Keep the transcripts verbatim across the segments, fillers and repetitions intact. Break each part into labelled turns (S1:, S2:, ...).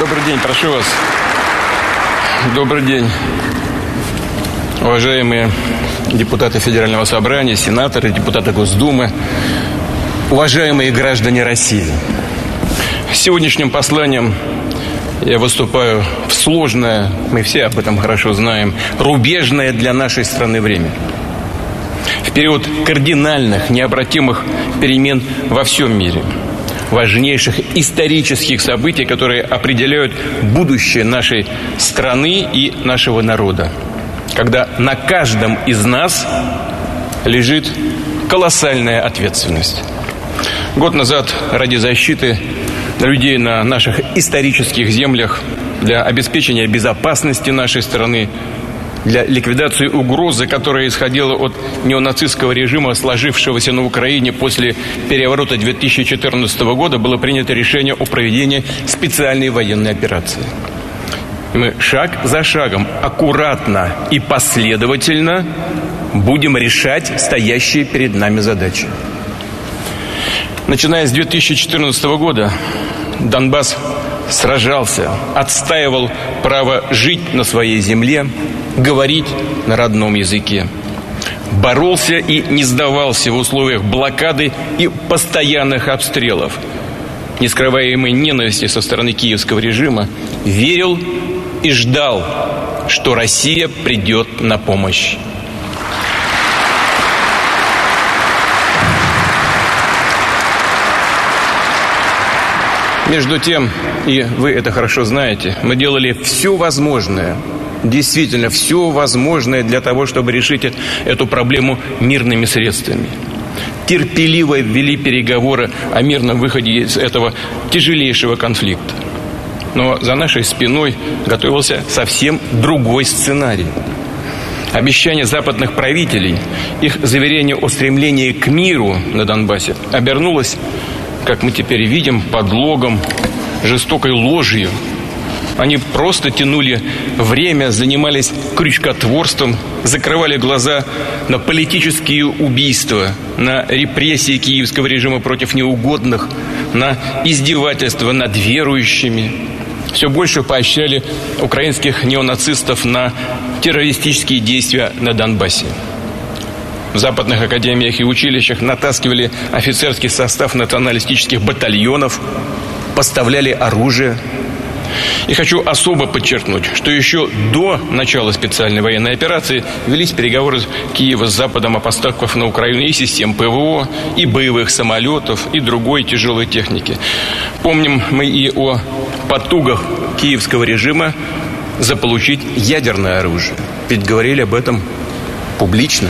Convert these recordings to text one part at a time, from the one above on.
S1: Добрый день, прошу вас. Добрый день, уважаемые депутаты Федерального собрания, сенаторы, депутаты Госдумы, уважаемые граждане России. С сегодняшним посланием я выступаю в сложное, мы все об этом хорошо знаем, рубежное для нашей страны время. В период кардинальных, необратимых перемен во всем мире. Важнейших исторических событий, которые определяют будущее нашей страны и нашего народа. Когда на каждом из нас лежит колоссальная ответственность. Год назад ради защиты людей на наших исторических землях, для обеспечения безопасности нашей страны, для ликвидации угрозы, которая исходила от неонацистского режима, сложившегося на Украине после переворота две тысячи четырнадцатого года, было принято решение о проведении специальной военной операции. И мы шаг за шагом, аккуратно и последовательно будем решать стоящие перед нами задачи. Начиная с две тысячи четырнадцатого года Донбасс сражался, отстаивал право жить на своей земле, говорить на родном языке. Боролся и не сдавался в условиях блокады и постоянных обстрелов. Нескрываемой ненависти со стороны киевского режима верил и ждал, что Россия придет на помощь. Между тем, и вы это хорошо знаете, мы делали все возможное, действительно все возможное для того, чтобы решить эту проблему мирными средствами. Терпеливо вели переговоры о мирном выходе из этого тяжелейшего конфликта. Но за нашей спиной готовился совсем другой сценарий. Обещание западных правителей, их заверение о стремлении к миру на Донбассе обернулось, как мы теперь видим, подлогом, жестокой ложью. Они просто тянули время, занимались крючкотворством, закрывали глаза на политические убийства, на репрессии киевского режима против неугодных, на издевательства над верующими. Все больше поощряли украинских неонацистов на террористические действия на Донбассе. В западных академиях и училищах натаскивали офицерский состав националистических батальонов, поставляли оружие. И хочу особо подчеркнуть, что еще до начала специальной военной операции велись переговоры Киева с Западом о поставках на Украину и систем ПВО, и боевых самолетов, и другой тяжелой техники. Помним мы и о потугах киевского режима заполучить ядерное оружие. Ведь говорили об этом публично.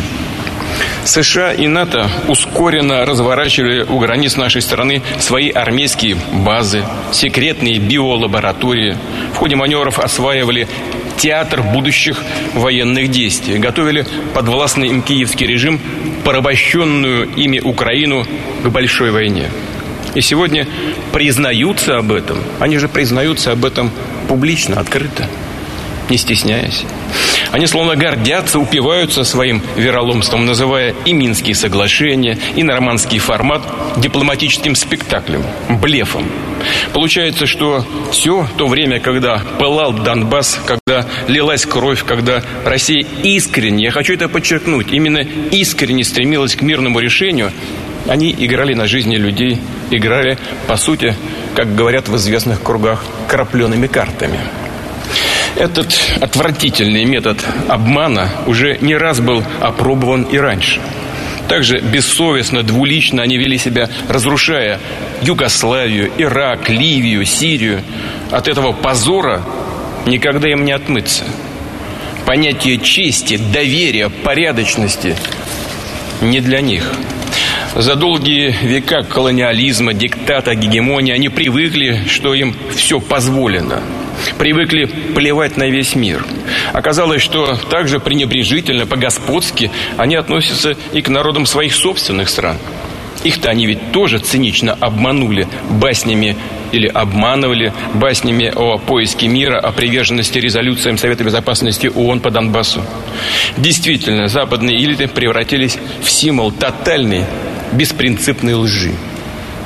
S1: США и НАТО ускоренно разворачивали у границ нашей страны свои армейские базы, секретные биолаборатории. В ходе маневров осваивали театр будущих военных действий. Готовили подвластный им киевский режим, порабощенную ими Украину к большой войне. И сегодня признаются об этом. Они же признаются об этом публично, открыто, не стесняясь. Они словно гордятся, упиваются своим вероломством, называя и Минские соглашения, и нормандский формат дипломатическим спектаклем, блефом. Получается, что все то время, когда пылал Донбасс, когда лилась кровь, когда Россия искренне, я хочу это подчеркнуть, именно искренне стремилась к мирному решению, они играли на жизни людей, играли, по сути, как говорят в известных кругах, крапленными картами. Этот отвратительный метод обмана уже не раз был опробован и раньше. Также бессовестно, двулично они вели себя, разрушая Югославию, Ирак, Ливию, Сирию. От этого позора никогда им не отмыться. Понятие чести, доверия, порядочности не для них. За долгие века колониализма, диктата, гегемонии они привыкли, что им все позволено. Привыкли плевать на весь мир. Оказалось, что также пренебрежительно, по-господски они относятся и к народам своих собственных стран. Их-то они ведь тоже цинично обманули баснями или обманывали баснями о поиске мира, о приверженности резолюциям Совета Безопасности ООН по Донбассу. Действительно, западные элиты превратились в символ тотальной, беспринципной лжи.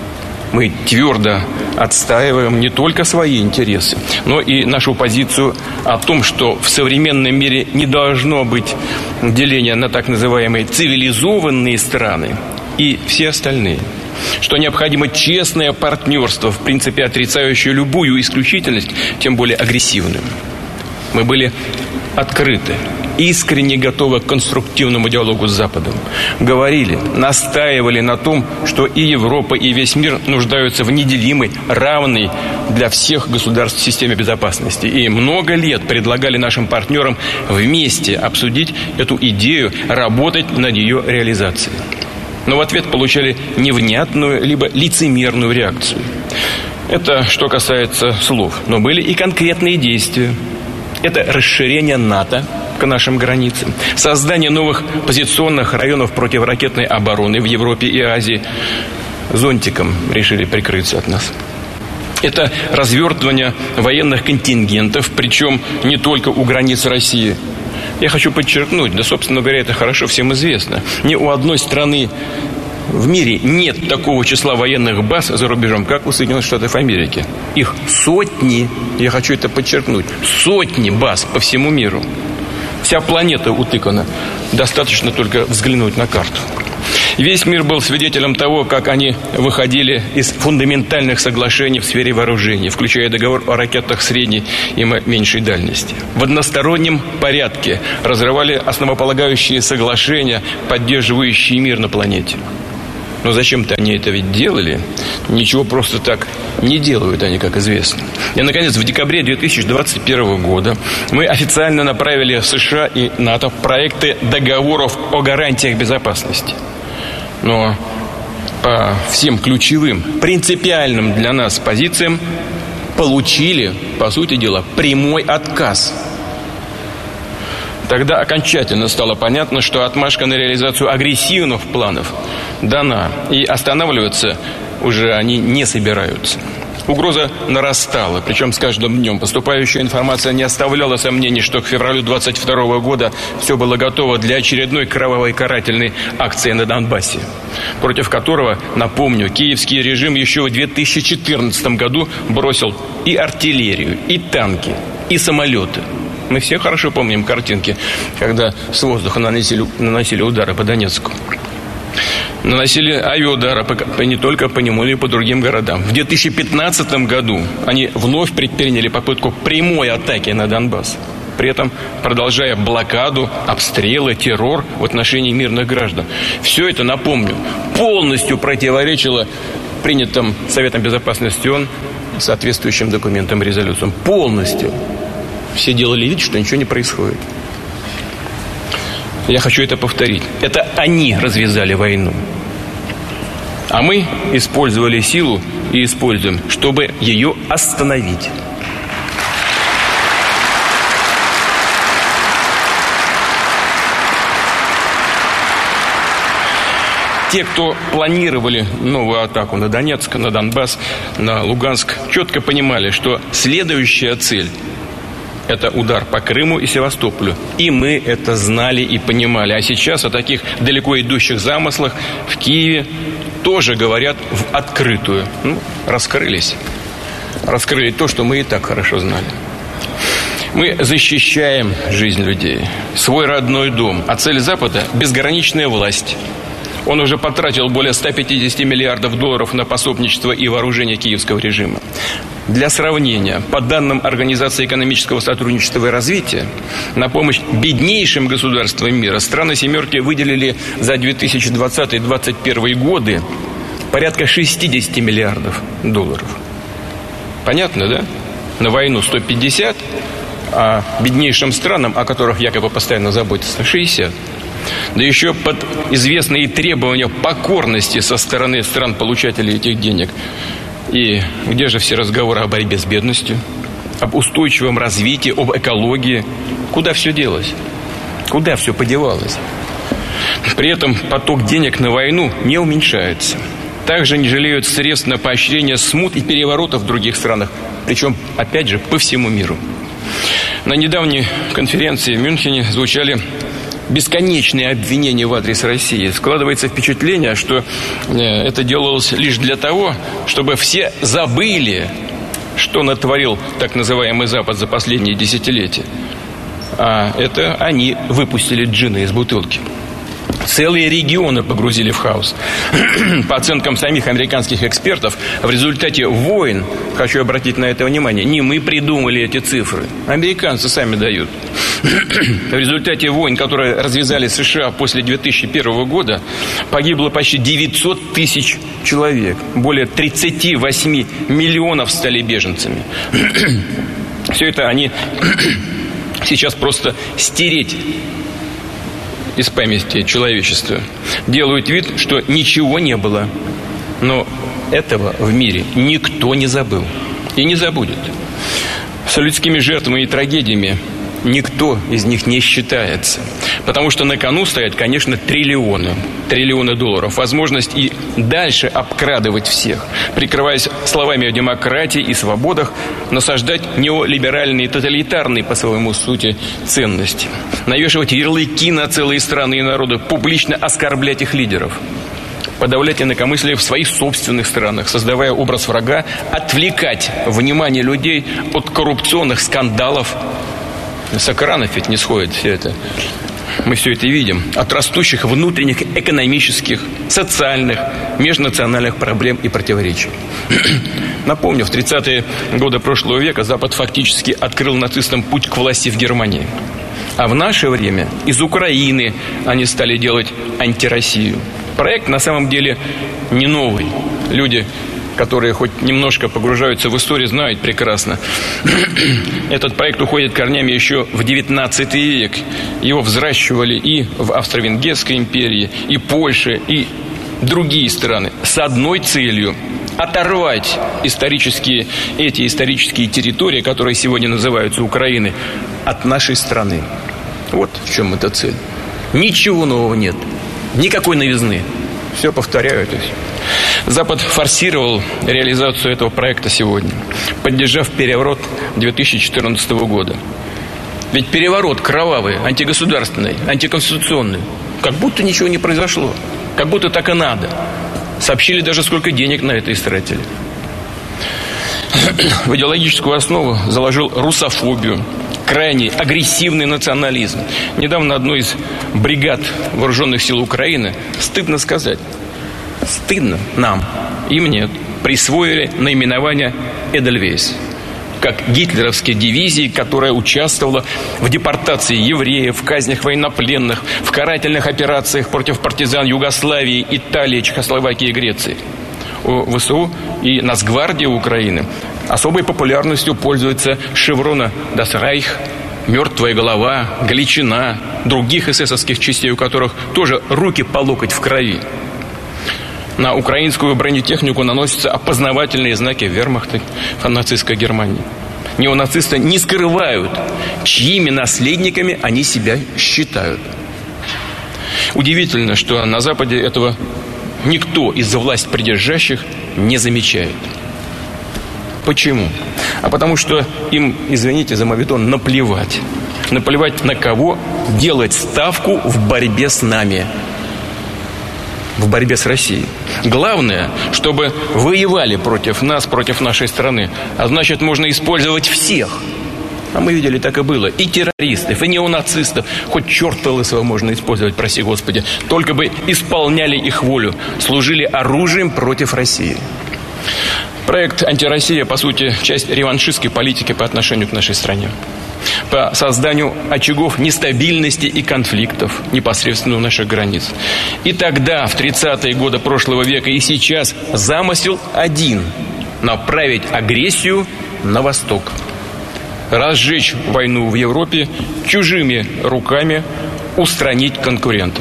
S1: Мы твердо отстаиваем не только свои интересы, но и нашу позицию о том, что в современном мире не должно быть деления на так называемые цивилизованные страны и все остальные. Что необходимо честное партнерство, в принципе отрицающее любую исключительность, тем более агрессивную. Мы были открыты, искренне готовы к конструктивному диалогу с Западом. Говорили, настаивали на том, что и Европа, и весь мир нуждаются в неделимой, равной для всех государств системе безопасности. И много лет предлагали нашим партнерам вместе обсудить эту идею, работать над ее реализацией. Но в ответ получали невнятную, либо лицемерную реакцию. Это что касается слов. Но были и конкретные действия. Это расширение НАТО к нашим границам, создание новых позиционных районов противоракетной обороны в Европе и Азии. Зонтиком решили прикрыться от нас. Это развертывание военных контингентов, причем не только у границ России. Я хочу подчеркнуть, да, собственно говоря, это хорошо всем известно. Ни у одной страны в мире нет такого числа военных баз за рубежом, как у Соединенных Штатов Америки. Их сотни, я хочу это подчеркнуть, сотни баз по всему миру. Вся планета утыкана. Достаточно только взглянуть на карту. Весь мир был свидетелем того, как они выходили из фундаментальных соглашений в сфере вооружений, включая договор о ракетах средней и меньшей дальности. В одностороннем порядке разрывали основополагающие соглашения, поддерживающие мир на планете. Но зачем-то они это ведь делали. Ничего просто так не делают они, как известно. И, наконец, в декабре две тысячи двадцать первого года мы официально направили в США и НАТО проекты договоров о гарантиях безопасности. Но по всем ключевым, принципиальным для нас позициям получили, по сути дела, прямой отказ. Тогда окончательно стало понятно, что отмашка на реализацию агрессивных планов дана, и останавливаться уже они не собираются. Угроза нарастала, причем с каждым днем. Поступающая информация не оставляла сомнений, что к февралю двадцать второго года все было готово для очередной кровавой карательной акции на Донбассе, против которого, напомню, киевский режим еще в две тысячи четырнадцатом году бросил и артиллерию, и танки, и самолеты. Мы все хорошо помним картинки, когда с воздуха наносили, наносили удары по Донецку. Наносили авиаудары по, не только по нему, но и по другим городам. В две тысячи пятнадцатом году они вновь предприняли попытку прямой атаки на Донбасс, при этом продолжая блокаду, обстрелы, террор в отношении мирных граждан. Все это, напомню, полностью противоречило принятым Советом Безопасности ООН соответствующим документам и резолюциям. Полностью. Все делали вид, что ничего не происходит. Я хочу это повторить. Это они развязали войну. А мы использовали силу и используем, чтобы ее остановить. Те, кто планировали новую атаку на Донецк, на Донбасс, на Луганск, четко понимали, что следующая цель – это удар по Крыму и Севастополю. И мы это знали и понимали. А сейчас о таких далеко идущих замыслах в Киеве тоже говорят в открытую. Ну, раскрылись. Раскрыли то, что мы и так хорошо знали. Мы защищаем жизнь людей, свой родной дом. А цель Запада – безграничная власть. Он уже потратил более ста пятидесяти миллиардов долларов на пособничество и вооружение киевского режима. Для сравнения, по данным Организации экономического сотрудничества и развития, на помощь беднейшим государствам мира страны «семерки» выделили за две тысячи двадцатый — две тысячи двадцать первый годы порядка шестидесяти миллиардов долларов. Понятно, да? На войну сто пятьдесят, а беднейшим странам, о которых якобы постоянно заботятся, шестьдесят. Да еще под известные требования покорности со стороны стран-получателей этих денег. И где же все разговоры о борьбе с бедностью, об устойчивом развитии, об экологии? Куда все делось? Куда все подевалось? При этом поток денег на войну не уменьшается. Также не жалеют средств на поощрение смут и переворотов в других странах. Причем, опять же, по всему миру. На недавней конференции в Мюнхене звучали бесконечные обвинения в адрес России, складывается впечатление, что это делалось лишь для того, чтобы все забыли, что натворил так называемый Запад за последние десятилетия. А это они выпустили джина из бутылки. Целые регионы погрузили в хаос. По оценкам самих американских экспертов, в результате войн, хочу обратить на это внимание, не мы придумали эти цифры, американцы сами дают. В результате войн, которые развязали США после две тысячи первого года, погибло почти девятьсот тысяч человек. Более тридцать восемь миллионов стали беженцами. Все это они сейчас просто стереть из памяти человечества. Делают вид, что ничего не было. Но этого в мире никто не забыл и не забудет. С людскими жертвами и трагедиями никто из них не считается. Потому что на кону стоят, конечно, триллионы. Триллионы долларов. Возможность и дальше обкрадывать всех, прикрываясь словами о демократии и свободах, насаждать неолиберальные, тоталитарные по своему сути ценности. Навешивать ярлыки на целые страны и народы, публично оскорблять их лидеров. Подавлять инакомыслие в своих собственных странах, создавая образ врага, отвлекать внимание людей от коррупционных скандалов. С экранов ведь не сходит все это. Мы все это видим. От растущих внутренних экономических, социальных, межнациональных проблем и противоречий. Напомню, в тридцатые годы прошлого века Запад фактически открыл нацистам путь к власти в Германии. А в наше время из Украины они стали делать антироссию. Проект на самом деле не новый. Люди, которые хоть немножко погружаются в историю, знают прекрасно. Этот проект уходит корнями еще в девятнадцатый век. Его взращивали и в Австро-Венгерской империи, и Польше, и другие страны. С одной целью – оторвать исторические, эти исторические территории, которые сегодня называются Украиной, от нашей страны. Вот в чем эта цель. Ничего нового нет. Никакой новизны. Все повторяют. Запад форсировал реализацию этого проекта сегодня, поддержав переворот две тысячи четырнадцатого года. Ведь переворот кровавый, антигосударственный, антиконституционный. Как будто ничего не произошло. Как будто так и надо. Сообщили даже, сколько денег на это истратили. В идеологическую основу заложил русофобию, крайне агрессивный национализм. Недавно одной из бригад вооруженных сил Украины, стыдно сказать, стыдно нам, им нет, присвоили наименование «Эдельвейс», как гитлеровской дивизии, которая участвовала в депортации евреев, в казнях военнопленных, в карательных операциях против партизан Югославии, Италии, Чехословакии и Греции. У ВСУ и Нацгвардии Украины особой популярностью пользуются шеврона «Das Reich», «Мертвая голова», «Галичина», других эсэсовских частей, у которых тоже руки по локоть в крови. На украинскую бронетехнику наносятся опознавательные знаки вермахта нацистской Германии. Неонацисты не скрывают, чьими наследниками они себя считают. Удивительно, что на Западе этого никто из власть придержащих не замечает. Почему? А потому что им, извините за моветон, наплевать. Наплевать на кого делать ставку в борьбе с нами. В борьбе с Россией. Главное, чтобы воевали против нас, против нашей страны. А значит, можно использовать всех. А мы видели, так и было. И террористов, и неонацистов. Хоть черта лысого можно использовать, прости Господи. Только бы исполняли их волю. Служили оружием против России. Проект «Антироссия», по сути, часть реваншистской политики по отношению к нашей стране. По созданию очагов нестабильности и конфликтов непосредственно у наших границ. И тогда, в тридцатые годы прошлого века, и сейчас замысел один – направить агрессию на восток. Разжечь войну в Европе, чужими руками устранить конкурентов.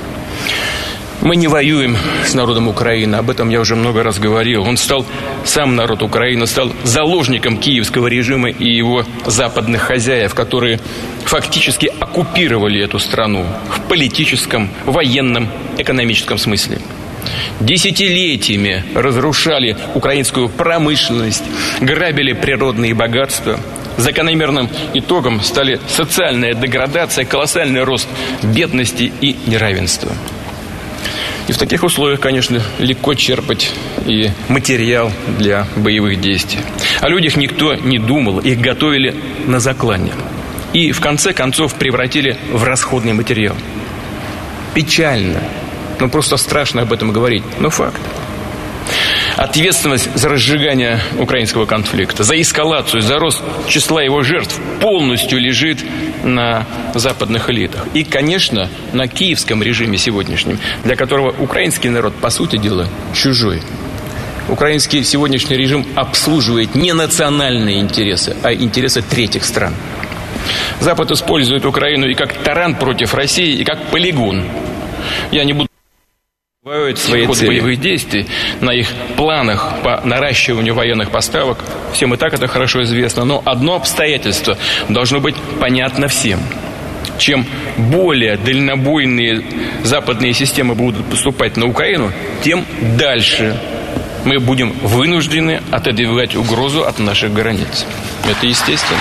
S1: Мы не воюем с народом Украины, об этом я уже много раз говорил. Он стал, сам народ Украины, стал заложником киевского режима и его западных хозяев, которые фактически оккупировали эту страну в политическом, военном, экономическом смысле. Десятилетиями разрушали украинскую промышленность, грабили природные богатства, Закономерным итогом стали социальная деградация, колоссальный рост бедности и неравенства. И в таких условиях, конечно, легко черпать и материал для боевых действий. О людях никто не думал, их готовили на заклане. И в конце концов превратили в расходный материал. Печально, ну просто страшно об этом говорить, но факт. Ответственность за разжигание украинского конфликта, за эскалацию, за рост числа его жертв полностью лежит на западных элитах. И, конечно, на киевском режиме сегодняшнем, для которого украинский народ, по сути дела, чужой. Украинский сегодняшний режим обслуживает не национальные интересы, а интересы третьих стран. Запад использует Украину и как таран против России, и как полигон. Я не буду свои ход боевых действий, на их планах по наращиванию военных поставок. Всем и так это хорошо известно. Но одно обстоятельство должно быть понятно всем. Чем более дальнобойные западные системы будут поступать на Украину, тем дальше мы будем вынуждены отодвигать угрозу от наших границ. Это естественно.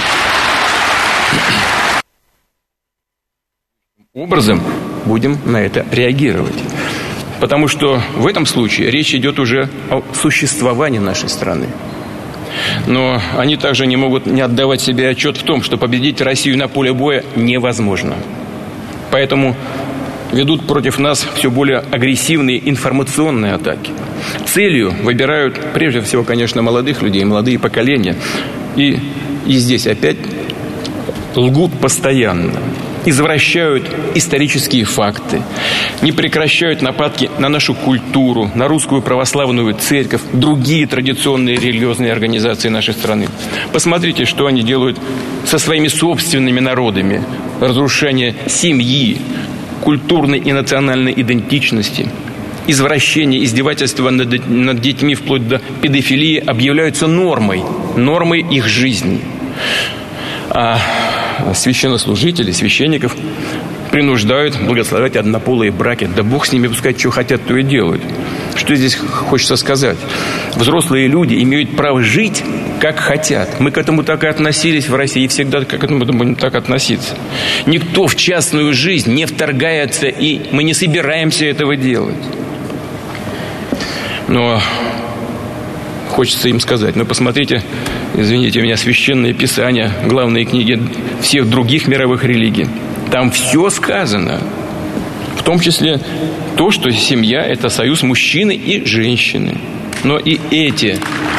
S1: Образом будем на это реагировать. Потому что в этом случае речь идет уже о существовании нашей страны. Но они также не могут не отдавать себе отчет в том, что победить Россию на поле боя невозможно. Поэтому ведут против нас все более агрессивные информационные атаки. Целью выбирают прежде всего, конечно, молодых людей, молодые поколения. И, и здесь опять лгут постоянно. Извращают исторические факты, не прекращают нападки на нашу культуру, на русскую православную церковь, другие традиционные религиозные организации нашей страны. Посмотрите, что они делают со своими собственными народами. Разрушение семьи, культурной и национальной идентичности, извращение, издевательства над, над детьми вплоть до педофилии объявляются нормой, нормой их жизни. А священнослужителей, священников принуждают благословлять однополые браки. Да Бог с ними, пускай что хотят, то и делают. Что здесь хочется сказать? Взрослые люди имеют право жить, как хотят. Мы к этому так и относились в России, и всегда к этому будем так относиться. Никто в частную жизнь не вторгается, и мы не собираемся этого делать. Но хочется им сказать, ну посмотрите, извините меня, священные писания, главные книги всех других мировых религий. Там все сказано. В том числе то, что семья – это союз мужчины и женщины. Но и эти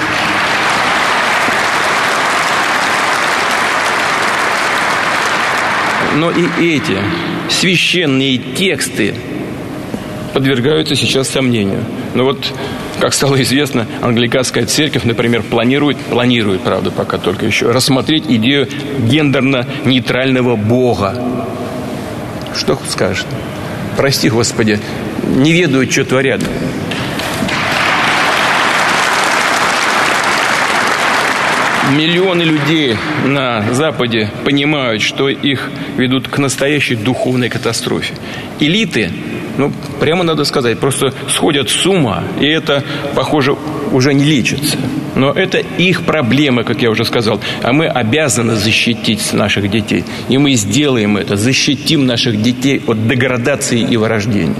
S1: Но и эти священные тексты подвергаются сейчас сомнению. Но вот, как стало известно, англиканская церковь, например, планирует, планирует, правда, пока только еще, рассмотреть идею гендерно-нейтрального Бога. Что скажешь? Прости, Господи, не ведают, что творят. Миллионы людей на Западе понимают, что их ведут к настоящей духовной катастрофе. Элиты, ну, прямо надо сказать, просто сходят с ума, и это, похоже, уже не лечится. Но это их проблема, как я уже сказал. А мы обязаны защитить наших детей. И мы сделаем это, защитим наших детей от деградации и вырождения.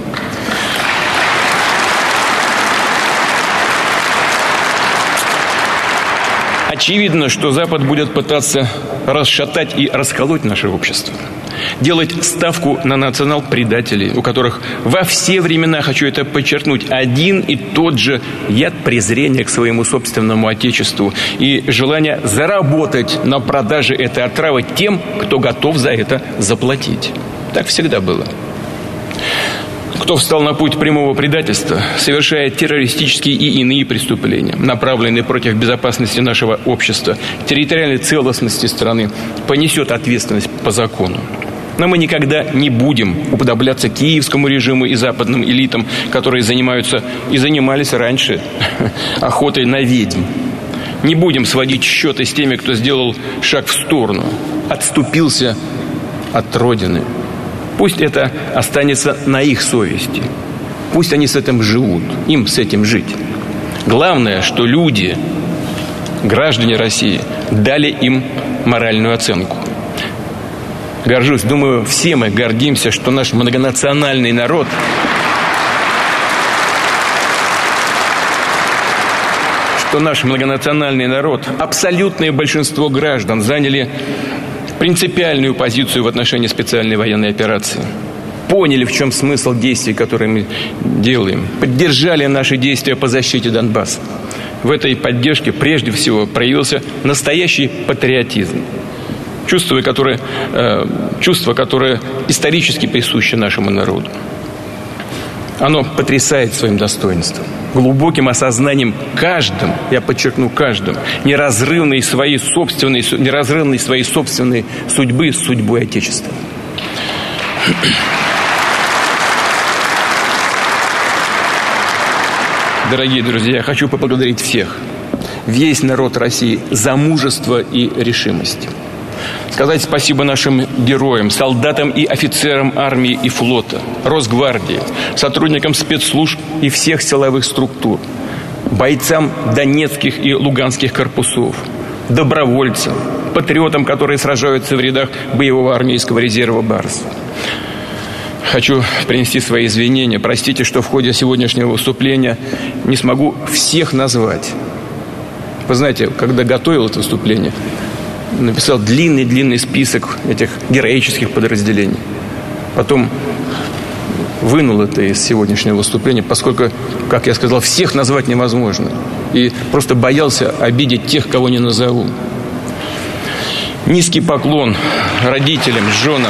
S1: Очевидно, что Запад будет пытаться расшатать и расколоть наше общество. Делать ставку на национал-предателей, у которых во все времена, хочу это подчеркнуть, один и тот же яд презрения к своему собственному отечеству и желание заработать на продаже этой отравы тем, кто готов за это заплатить. Так всегда было. Кто встал на путь прямого предательства, совершая террористические и иные преступления, направленные против безопасности нашего общества, территориальной целостности страны, понесет ответственность по закону. Но мы никогда не будем уподобляться киевскому режиму и западным элитам, которые занимаются и занимались раньше охотой на ведьм. Не будем сводить счеты с теми, кто сделал шаг в сторону, отступился от Родины. Пусть это останется на их совести. Пусть они с этим живут. Им с этим жить. Главное, что люди граждане России дали им моральную оценку. Горжусь, думаю, все мы гордимся, что наш многонациональный народ что наш многонациональный народ, абсолютное большинство граждан заняли принципиальную позицию в отношении специальной военной операции. Поняли, в чем смысл действий, которые мы делаем. Поддержали наши действия по защите Донбасса. В этой поддержке прежде всего проявился настоящий патриотизм. Чувство, которое, э, чувство, которое исторически присуще нашему народу. Оно потрясает своим достоинством, глубоким осознанием каждым, я подчеркну, каждым, неразрывной своей собственной, неразрывной своей собственной судьбы с судьбой Отечества. Дорогие друзья, я хочу поблагодарить всех, весь народ России за мужество и решимость. Сказать спасибо нашим героям, солдатам и офицерам армии и флота, Росгвардии, сотрудникам спецслужб и всех силовых структур, бойцам Донецких и Луганских корпусов, добровольцам, патриотам, которые сражаются в рядах боевого армейского резерва «Барс». Хочу принести свои извинения. Простите, что в ходе сегодняшнего выступления не смогу всех назвать. Вы знаете, когда готовил это выступление, написал длинный-длинный список этих героических подразделений. Потом вынул это из сегодняшнего выступления, поскольку, как я сказал, всех назвать невозможно. И просто боялся обидеть тех, кого не назову. Низкий поклон родителям, женам.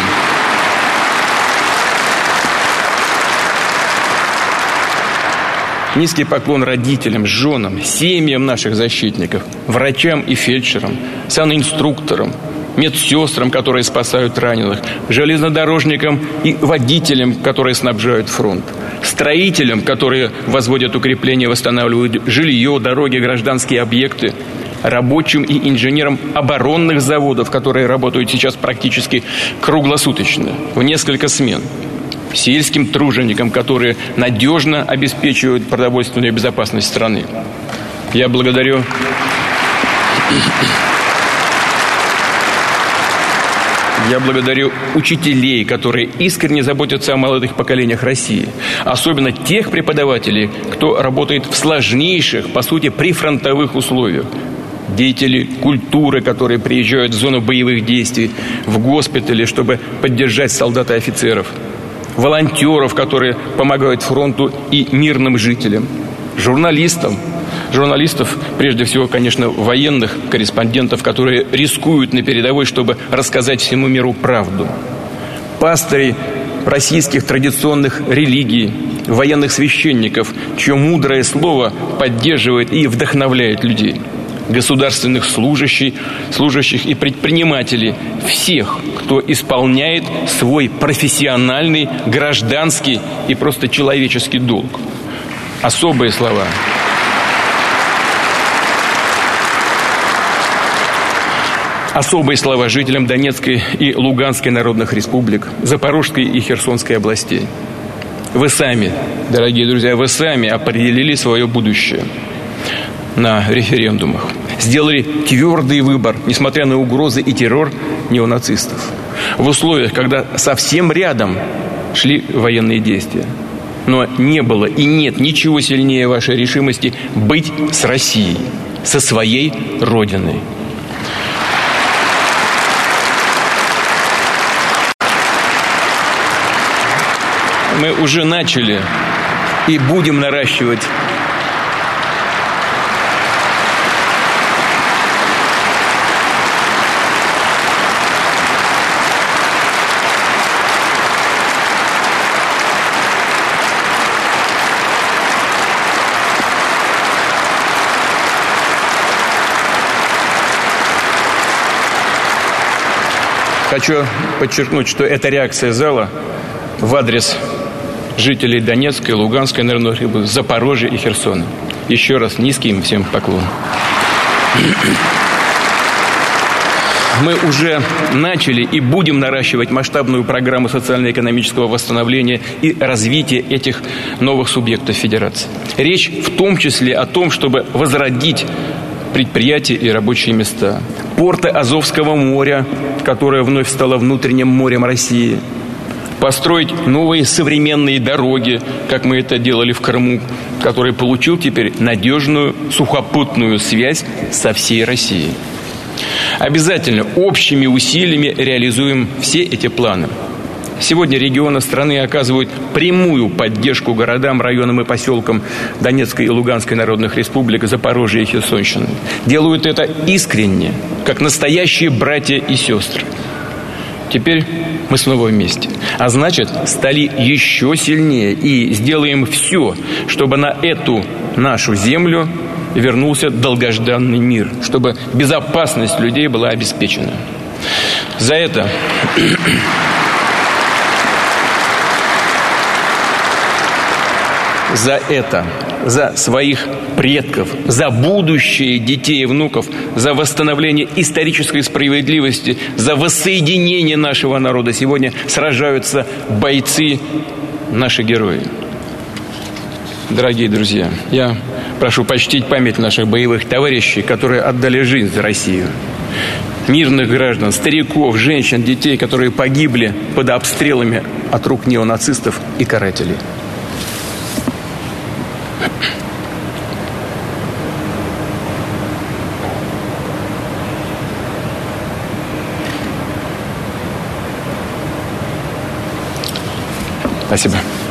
S1: Низкий поклон родителям, женам, семьям наших защитников, врачам и фельдшерам, санинструкторам, медсестрам, которые спасают раненых, железнодорожникам и водителям, которые снабжают фронт, строителям, которые возводят укрепления, восстанавливают жилье, дороги, гражданские объекты, рабочим и инженерам оборонных заводов, которые работают сейчас практически круглосуточно, в несколько смен, сельским труженикам, которые надежно обеспечивают продовольственную безопасность страны. Я благодарю Я благодарю учителей, которые искренне заботятся о молодых поколениях России. Особенно тех преподавателей, кто работает в сложнейших, по сути, прифронтовых условиях. Деятели культуры, которые приезжают в зону боевых действий, в госпитали, чтобы поддержать солдат и офицеров. Волонтеров, которые помогают фронту и мирным жителям. Журналистам. Журналистов, прежде всего, конечно, военных корреспондентов, которые рискуют на передовой, чтобы рассказать всему миру правду. Пастырей российских традиционных религий, военных священников, чье мудрое слово поддерживает и вдохновляет людей. Государственных служащих, служащих и предпринимателей, всех, кто исполняет свой профессиональный, гражданский и просто человеческий долг. Особые слова. Особые слова жителям Донецкой и Луганской народных республик, Запорожской и Херсонской областей. Вы сами, дорогие друзья, вы сами определили свое будущее на референдумах. Сделали твердый выбор, несмотря на угрозы и террор неонацистов. В условиях, когда совсем рядом шли военные действия. Но не было и нет ничего сильнее вашей решимости быть с Россией, со своей Родиной. Мы уже начали и будем наращивать Хочу подчеркнуть, что эта реакция зала в адрес жителей Донецкой, Луганской, наверное, Запорожья и Херсона. Еще раз низкий им всем поклон. Мы уже начали и будем наращивать масштабную программу социально-экономического восстановления и развития этих новых субъектов федерации. Речь в том числе о том, чтобы возродить предприятия и рабочие места. Порты Азовского моря, которое вновь стало внутренним морем России. Построить новые современные дороги, как мы это делали в Крыму, который получил теперь надежную сухопутную связь со всей Россией. Обязательно общими усилиями реализуем все эти планы. Сегодня регионы страны оказывают прямую поддержку городам, районам и поселкам Донецкой и Луганской народных республик, Запорожья и Херсонщины. Делают это искренне, как настоящие братья и сестры. Теперь мы снова вместе. А значит, стали еще сильнее и сделаем все, чтобы на эту нашу землю вернулся долгожданный мир, чтобы безопасность людей была обеспечена. За это... За это, за своих предков, за будущее детей и внуков, за восстановление исторической справедливости, за воссоединение нашего народа сегодня сражаются бойцы, наши герои. Дорогие друзья, я прошу почтить память наших боевых товарищей, которые отдали жизнь за Россию. Мирных граждан, стариков, женщин, детей, которые погибли под обстрелами от рук неонацистов и карателей. Спасибо.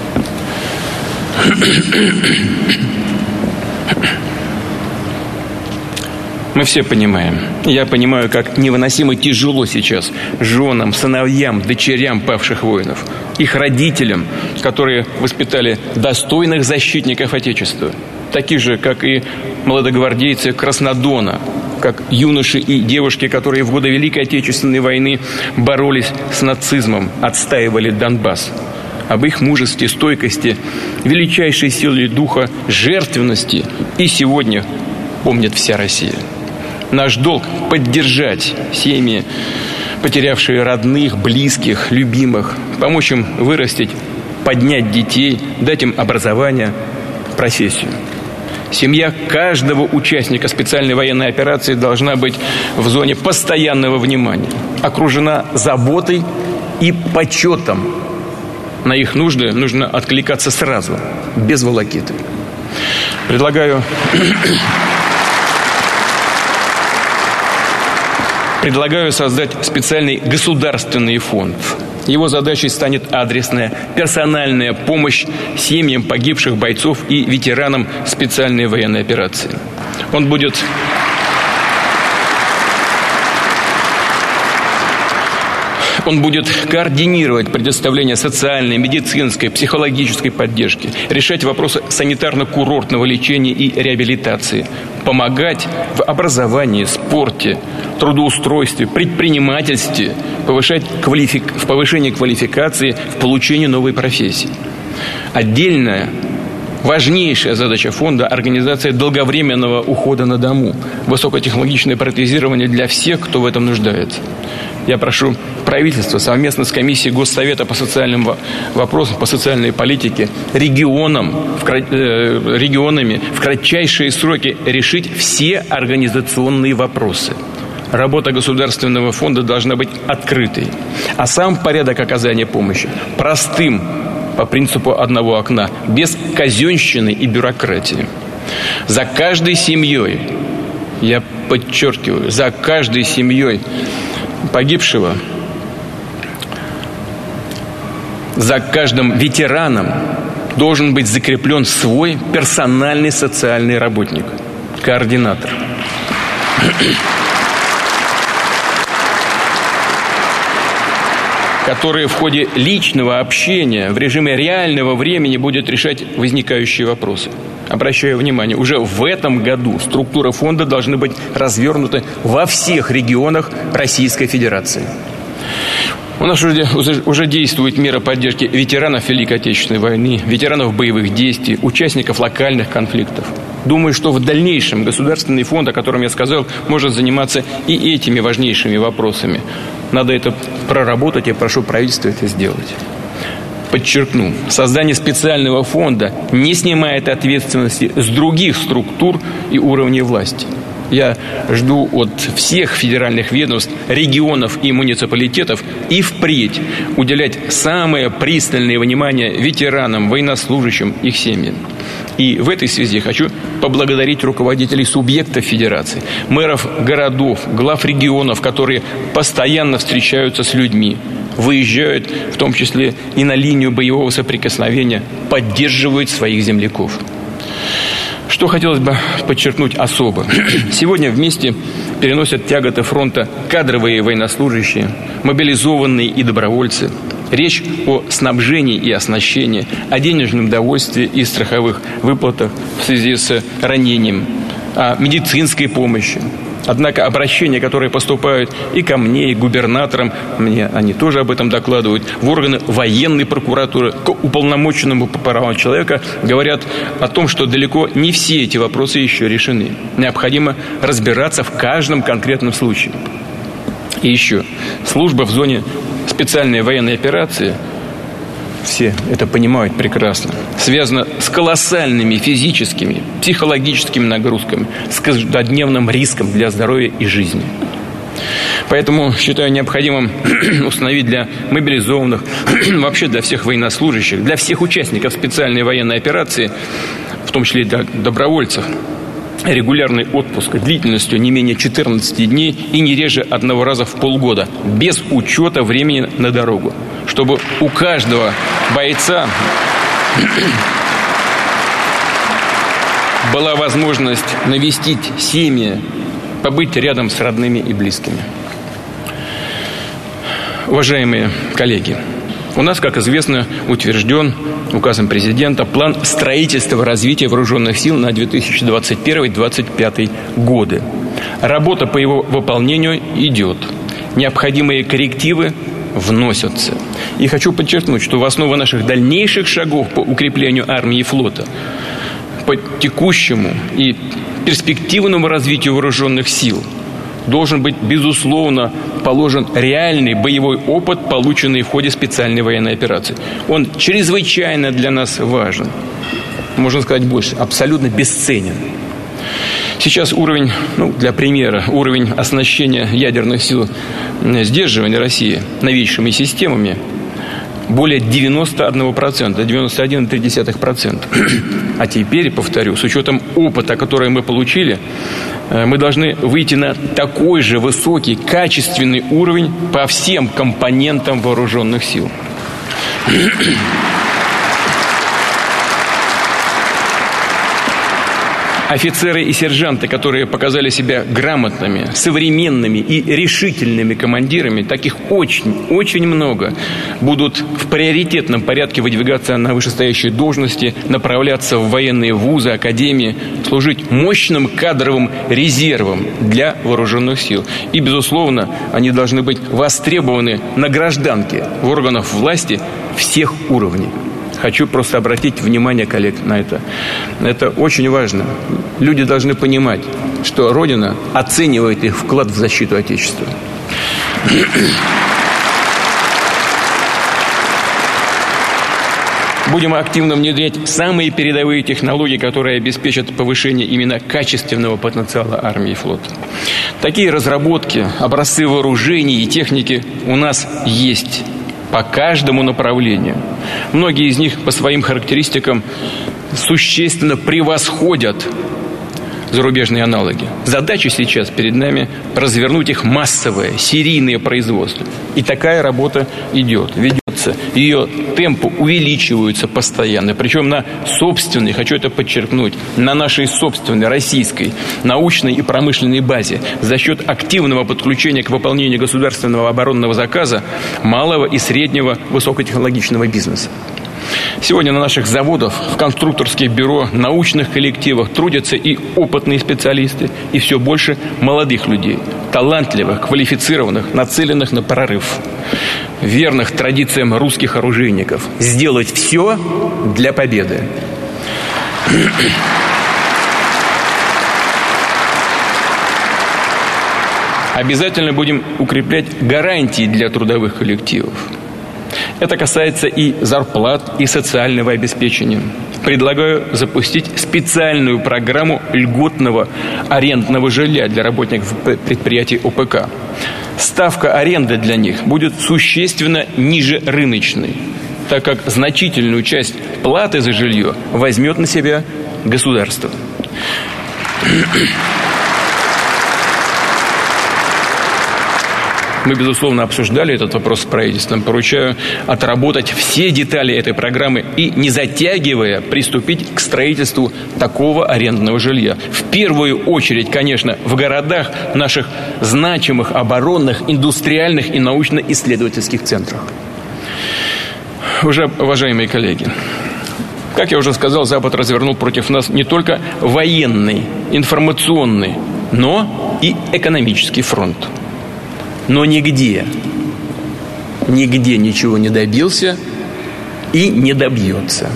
S1: Мы все понимаем. Я понимаю, как невыносимо тяжело сейчас женам, сыновьям, дочерям павших воинов, их родителям, которые воспитали достойных защитников Отечества, таких же, как и молодогвардейцы Краснодона, как юноши и девушки, которые в годы Великой Отечественной войны боролись с нацизмом, отстаивали Донбасс. Об их мужестве, стойкости, величайшей силе духа, жертвенности и сегодня помнит вся Россия. Наш долг – поддержать семьи, потерявшие родных, близких, любимых, помочь им вырастить, поднять детей, дать им образование, профессию. Семья каждого участника специальной военной операции должна быть в зоне постоянного внимания, окружена заботой и почетом. На их нужды нужно откликаться сразу, без волокиты. Предлагаю... Предлагаю создать специальный государственный фонд. Его задачей станет адресная, персональная помощь семьям погибших бойцов и ветеранам специальной военной операции. Он будет... Он будет координировать предоставление социальной, медицинской, психологической поддержки, решать вопросы санитарно-курортного лечения и реабилитации, помогать в образовании, спорте, трудоустройстве, предпринимательстве, повышать квалифик... в повышении квалификации, в получении новой профессии. Отдельная, важнейшая задача фонда – организация долговременного ухода на дому, высокотехнологичное протезирование для всех, кто в этом нуждается. Я прошу правительство совместно с комиссией Госсовета по социальным вопросам, по социальной политике, регионам, в, э, регионами в кратчайшие сроки решить все организационные вопросы. Работа государственного фонда должна быть открытой, а сам порядок оказания помощи простым, по принципу одного окна, без казенщины и бюрократии. За каждой семьей, я подчеркиваю, за каждой семьей погибшего, за каждым ветераном должен быть закреплен свой персональный социальный работник, координатор. Который в ходе личного общения в режиме реального времени будет решать возникающие вопросы. Обращаю внимание, уже в этом году структуры фонда должны быть развернуты во всех регионах Российской Федерации. У нас уже, уже, уже действует мера поддержки ветеранов Великой Отечественной войны, ветеранов боевых действий, участников локальных конфликтов. Думаю, что в дальнейшем государственный фонд, о котором я сказал, может заниматься и этими важнейшими вопросами. Надо это проработать, я прошу правительство это сделать. Подчеркну, создание специального фонда не снимает ответственности с других структур и уровней власти. Я жду от всех федеральных ведомств, регионов и муниципалитетов и впредь уделять самое пристальное внимание ветеранам, военнослужащим, их семьям. И в этой связи хочу поблагодарить руководителей субъектов федерации, мэров городов, глав регионов, которые постоянно встречаются с людьми, выезжают, в том числе и на линию боевого соприкосновения, поддерживают своих земляков. Что хотелось бы подчеркнуть особо. Сегодня вместе переносят тяготы фронта кадровые военнослужащие, мобилизованные и добровольцы. Речь о снабжении и оснащении, о денежном довольстве и страховых выплатах в связи с ранением, о медицинской помощи. Однако обращения, которые поступают и ко мне, и к губернаторам, мне они тоже об этом докладывают, в органы военной прокуратуры, к уполномоченному по правам человека, говорят о том, что далеко не все эти вопросы еще решены. Необходимо разбираться в каждом конкретном случае. И еще, служба в зоне специальной военной операции, все это понимают прекрасно, связана с колоссальными физическими, психологическими нагрузками, с каждодневным риском для здоровья и жизни. Поэтому считаю необходимым установить для мобилизованных, вообще для всех военнослужащих, для всех участников специальной военной операции, в том числе и для добровольцев, регулярный отпуск длительностью не менее четырнадцати дней и не реже одного раза в полгода, без учета времени на дорогу, чтобы у каждого бойца была возможность навестить семьи, побыть рядом с родными и близкими. Уважаемые коллеги, у нас, как известно, утвержден указом президента план строительства и развития вооруженных сил на две тысячи двадцать первый — две тысячи двадцать пятый годы. Работа по его выполнению идет. Необходимые коррективы вносятся. И хочу подчеркнуть, что в основу наших дальнейших шагов по укреплению армии и флота, по текущему и перспективному развитию вооруженных сил должен быть, безусловно, положен реальный боевой опыт, полученный в ходе специальной военной операции. Он чрезвычайно для нас важен. Можно сказать больше, абсолютно бесценен. Сейчас уровень, ну, для примера, уровень оснащения ядерных сил сдерживания России новейшими системами более девяносто один процент, девяносто один целых три десятых процента. А теперь, повторю, с учетом опыта, который мы получили, мы должны выйти на такой же высокий, качественный уровень по всем компонентам вооруженных сил. Офицеры и сержанты, которые показали себя грамотными, современными и решительными командирами, таких очень, очень много, будут в приоритетном порядке выдвигаться на вышестоящие должности, направляться в военные вузы, академии, служить мощным кадровым резервом для вооруженных сил. И, безусловно, они должны быть востребованы на гражданке в органах власти всех уровней. Хочу просто обратить внимание коллег на это. Это очень важно. Люди должны понимать, что Родина оценивает их вклад в защиту Отечества. Будем активно внедрять самые передовые технологии, которые обеспечат повышение именно качественного потенциала армии и флота. Такие разработки, образцы вооружений и техники у нас есть по каждому направлению. Многие из них по своим характеристикам существенно превосходят зарубежные аналоги. Задача сейчас перед нами развернуть их массовое, серийное производство. И такая работа идет, ведется. Ее темпы увеличиваются постоянно. Причем на собственной, хочу это подчеркнуть, на нашей собственной российской научной и промышленной базе за счет активного подключения к выполнению государственного оборонного заказа малого и среднего высокотехнологичного бизнеса. Сегодня на наших заводах, в конструкторских бюро, научных коллективах трудятся и опытные специалисты, и все больше молодых людей, талантливых, квалифицированных, нацеленных на прорыв, верных традициям русских оружейников. Сделать все для победы. Обязательно будем укреплять гарантии для трудовых коллективов. Это касается и зарплат, и социального обеспечения. предлагаю запустить специальную программу льготного арендного жилья для работников предприятий О Пэ Ка. Ставка аренды для них будет существенно ниже рыночной, так как значительную часть платы за жилье возьмет на себя государство. Мы, безусловно, обсуждали этот вопрос с правительством. Поручаю отработать все детали этой программы и, не затягивая, приступить к строительству такого арендного жилья. В первую очередь, конечно, в городах наших значимых оборонных, индустриальных и научно-исследовательских центрах. Уже, уважаемые коллеги, как я уже сказал, Запад развернул против нас не только военный, информационный, но и экономический фронт. Но нигде, нигде ничего не добился и не добьется.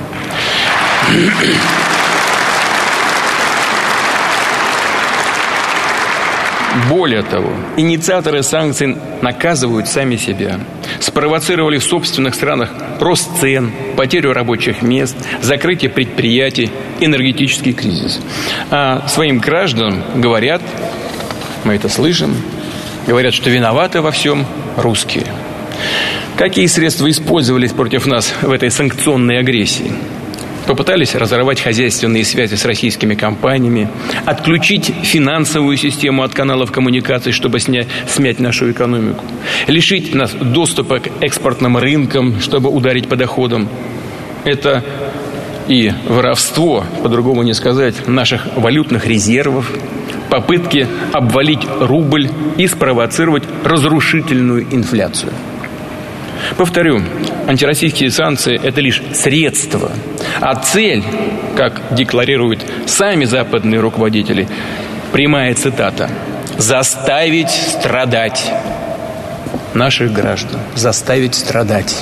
S1: Более того, инициаторы санкций наказывают сами себя. Спровоцировали в собственных странах рост цен, потерю рабочих мест, закрытие предприятий, энергетический кризис. А своим гражданам говорят, мы это слышим, говорят, что виноваты во всем русские. Какие средства использовались против нас в этой санкционной агрессии? Попытались разорвать хозяйственные связи с российскими компаниями, отключить финансовую систему от каналов коммуникаций, чтобы снять, смять нашу экономику, лишить нас доступа к экспортным рынкам, чтобы ударить по доходам. Это и воровство, по-другому не сказать, наших валютных резервов, попытки обвалить рубль и спровоцировать разрушительную инфляцию. Повторю, антироссийские санкции – это лишь средство, а цель, как декларируют сами западные руководители, прямая цитата: «заставить страдать наших граждан, заставить страдать».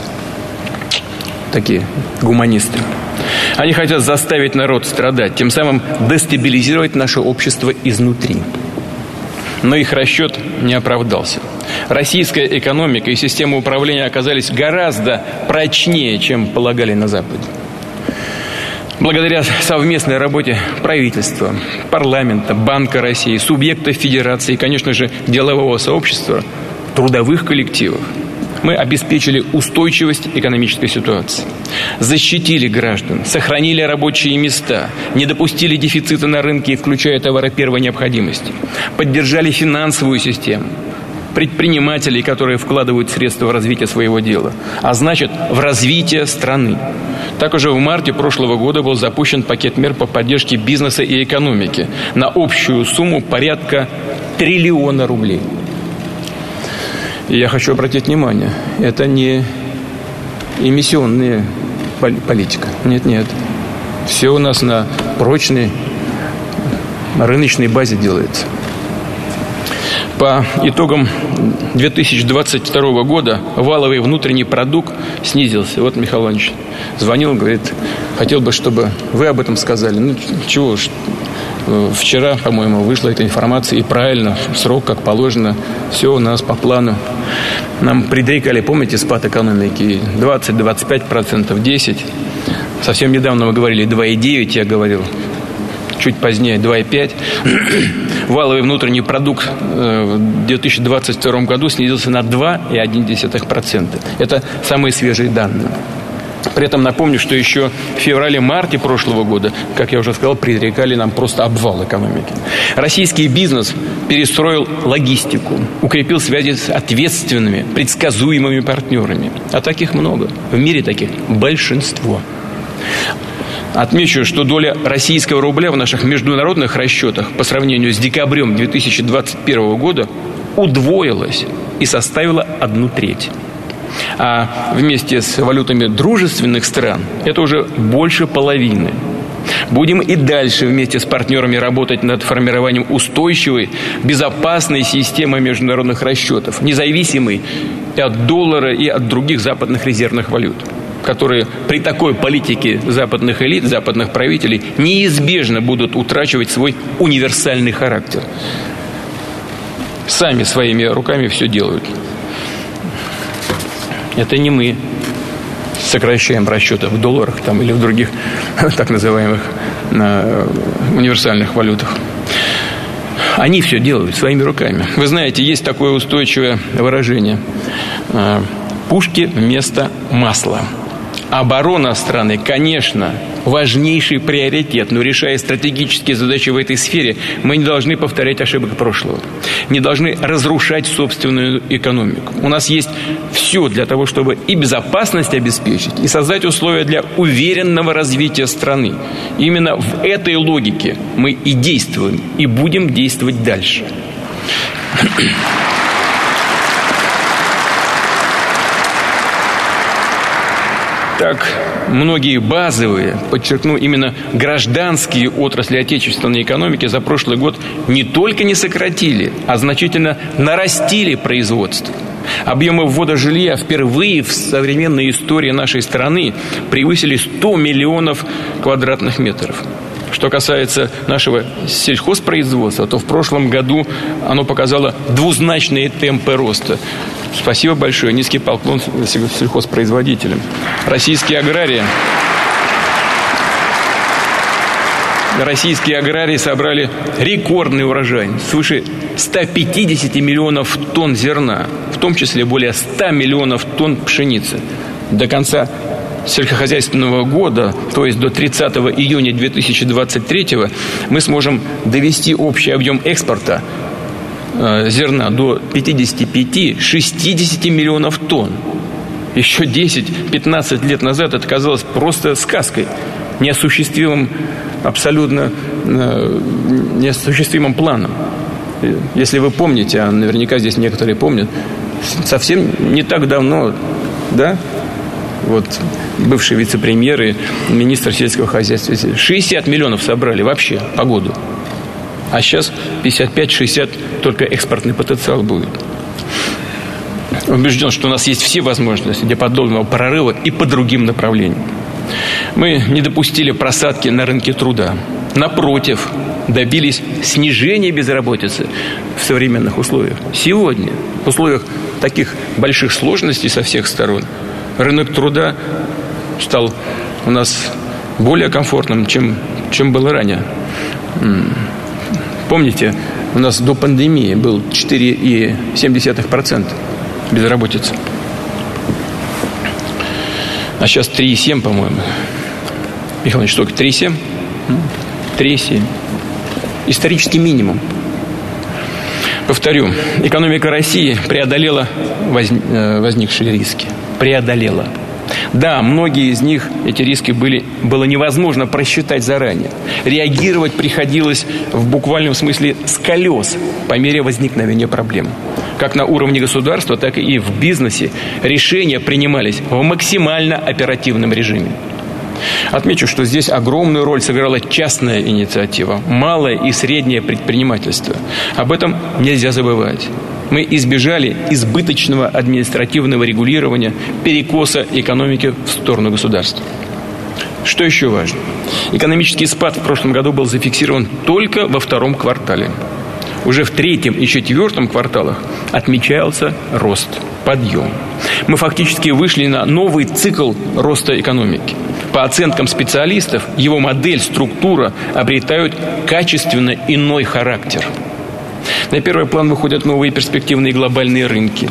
S1: Такие гуманисты. Они хотят заставить народ страдать, тем самым дестабилизировать наше общество изнутри. Но их расчет не оправдался. Российская экономика и система управления оказались гораздо прочнее, чем полагали на Западе. Благодаря совместной работе правительства, парламента, Банка России, субъектов федерации и, конечно же, делового сообщества, трудовых коллективов, мы обеспечили устойчивость экономической ситуации, защитили граждан, сохранили рабочие места, не допустили дефицита на рынке, включая товары первой необходимости, поддержали финансовую систему, предпринимателей, которые вкладывают средства в развитие своего дела, а значит, в развитие страны. Так уже в марте прошлого года был запущен пакет мер по поддержке бизнеса и экономики на общую сумму порядка триллиона рублей. И я хочу обратить внимание, это не эмиссионная политика. Нет, нет. Все у нас на прочной рыночной базе делается. По итогам две тысячи двадцать второго года валовый внутренний продукт снизился. Вот Михаил Иванович звонил, говорит, хотел бы, чтобы вы об этом сказали. Ну, чего ж. Вчера, по-моему, вышла эта информация, и правильно, срок как положено, все у нас по плану. Нам предрекали, помните, спад экономики двадцать-двадцать пять процентов, десять процентов. Совсем недавно мы говорили два и девять процента, я говорил, чуть позднее два и пять процента. Валовый внутренний продукт в две тысячи двадцать втором году снизился на два и одна десятая процента. Это самые свежие данные. При этом напомню, что еще в феврале-марте прошлого года, как я уже сказал, предрекали нам просто обвал экономики. Российский бизнес перестроил логистику, укрепил связи с ответственными, предсказуемыми партнерами. А таких много. В мире таких большинство. Отмечу, что доля российского рубля в наших международных расчетах по сравнению с декабрем две тысячи двадцать первого года удвоилась и составила одну треть. А вместе с валютами дружественных стран это уже больше половины. Будем и дальше вместе с партнерами работать над формированием устойчивой, безопасной системы международных расчетов, независимой и от доллара, и от других западных резервных валют, которые при такой политике западных элит, западных правителей неизбежно будут утрачивать свой универсальный характер. Сами своими руками все делают. Это не мы сокращаем расчеты в долларах там, или в других так называемых э, универсальных валютах. Они все делают своими руками. Вы знаете, есть такое устойчивое выражение: пушки вместо масла. Оборона страны, конечно, важнейший приоритет, но решая стратегические задачи в этой сфере, мы не должны повторять ошибок прошлого, не должны разрушать собственную экономику. У нас есть все для того, чтобы и безопасность обеспечить, и создать условия для уверенного развития страны. Именно в этой логике мы и действуем, и будем действовать дальше. Так, многие базовые, подчеркну, именно гражданские отрасли отечественной экономики за прошлый год не только не сократили, а значительно нарастили производство. Объемы ввода жилья впервые в современной истории нашей страны превысили сто миллионов квадратных метров. Что касается нашего сельхозпроизводства, то в прошлом году оно показало двузначные темпы роста. Спасибо большое, низкий поклон сельхозпроизводителям. Российские аграрии, российские аграрии собрали рекордный урожай, свыше ста пятидесяти миллионов тонн зерна, в том числе более ста миллионов тонн пшеницы. До конца сельскохозяйственного года, то есть до тридцатого июня две тысячи двадцать третьего, мы сможем довести общий объем экспорта э, зерна до пятидесяти пяти — шестидесяти миллионов тонн. Еще десять-пятнадцать лет назад это казалось просто сказкой, неосуществимым, абсолютно э, неосуществимым планом. Если вы помните, а наверняка здесь некоторые помнят, совсем не так давно, да, вот бывший вице-премьер и министр сельского хозяйства шестьдесят миллионов собрали вообще по году. А сейчас пятьдесят пять — шестьдесят только экспортный потенциал будет. Убежден, что у нас есть все возможности для подобного прорыва и по другим направлениям. Мы не допустили просадки на рынке труда. Напротив, добились снижения безработицы в современных условиях. Сегодня, в условиях таких больших сложностей со всех сторон, рынок труда стал у нас более комфортным, чем, чем было ранее. Помните, у нас до пандемии был четыре и семь десятых процента безработицы. А сейчас три и семь, по-моему. Михаил Ильич, что, три и семь? три и семь. Исторический минимум. Повторю, экономика России преодолела возникшие риски. Преодолела. Да, многие из них, эти риски были, было невозможно просчитать заранее. Реагировать приходилось в буквальном смысле с колес по мере возникновения проблем. Как на уровне государства, так и в бизнесе решения принимались в максимально оперативном режиме. Отмечу, что здесь огромную роль сыграла частная инициатива, малое и среднее предпринимательство. Об этом нельзя забывать. Мы избежали избыточного административного регулирования, перекоса экономики в сторону государства. Что еще важно? Экономический спад в прошлом году был зафиксирован только во втором квартале. Уже в третьем и четвертом кварталах отмечался рост, подъем. Мы фактически вышли на новый цикл роста экономики. По оценкам специалистов, его модель, структура обретают качественно иной характер. На первый план выходят новые перспективные глобальные рынки,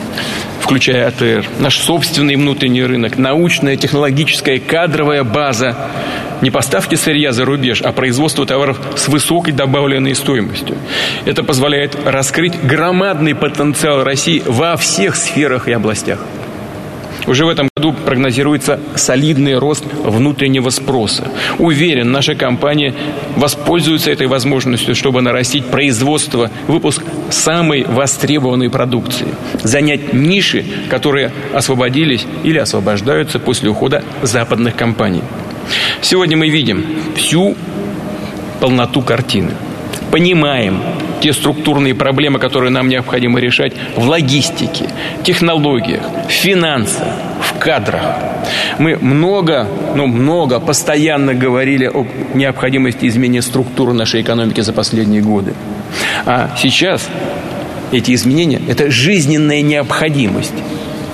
S1: включая АТР, наш собственный внутренний рынок, научная, технологическая, кадровая база. Не поставки сырья за рубеж, а производство товаров с высокой добавленной стоимостью. Это позволяет раскрыть громадный потенциал России во всех сферах и областях. Уже в этом году прогнозируется солидный рост внутреннего спроса. Уверен, наша компания воспользуется этой возможностью, чтобы нарастить производство, выпуск самой востребованной продукции, занять ниши, которые освободились или освобождаются после ухода западных компаний. Сегодня мы видим всю полноту картины. Понимаем те структурные проблемы, которые нам необходимо решать в логистике, технологиях, в финансах, в кадрах. Мы много, ну много, постоянно говорили о необходимости изменения структуры нашей экономики за последние годы. А сейчас эти изменения – это жизненная необходимость.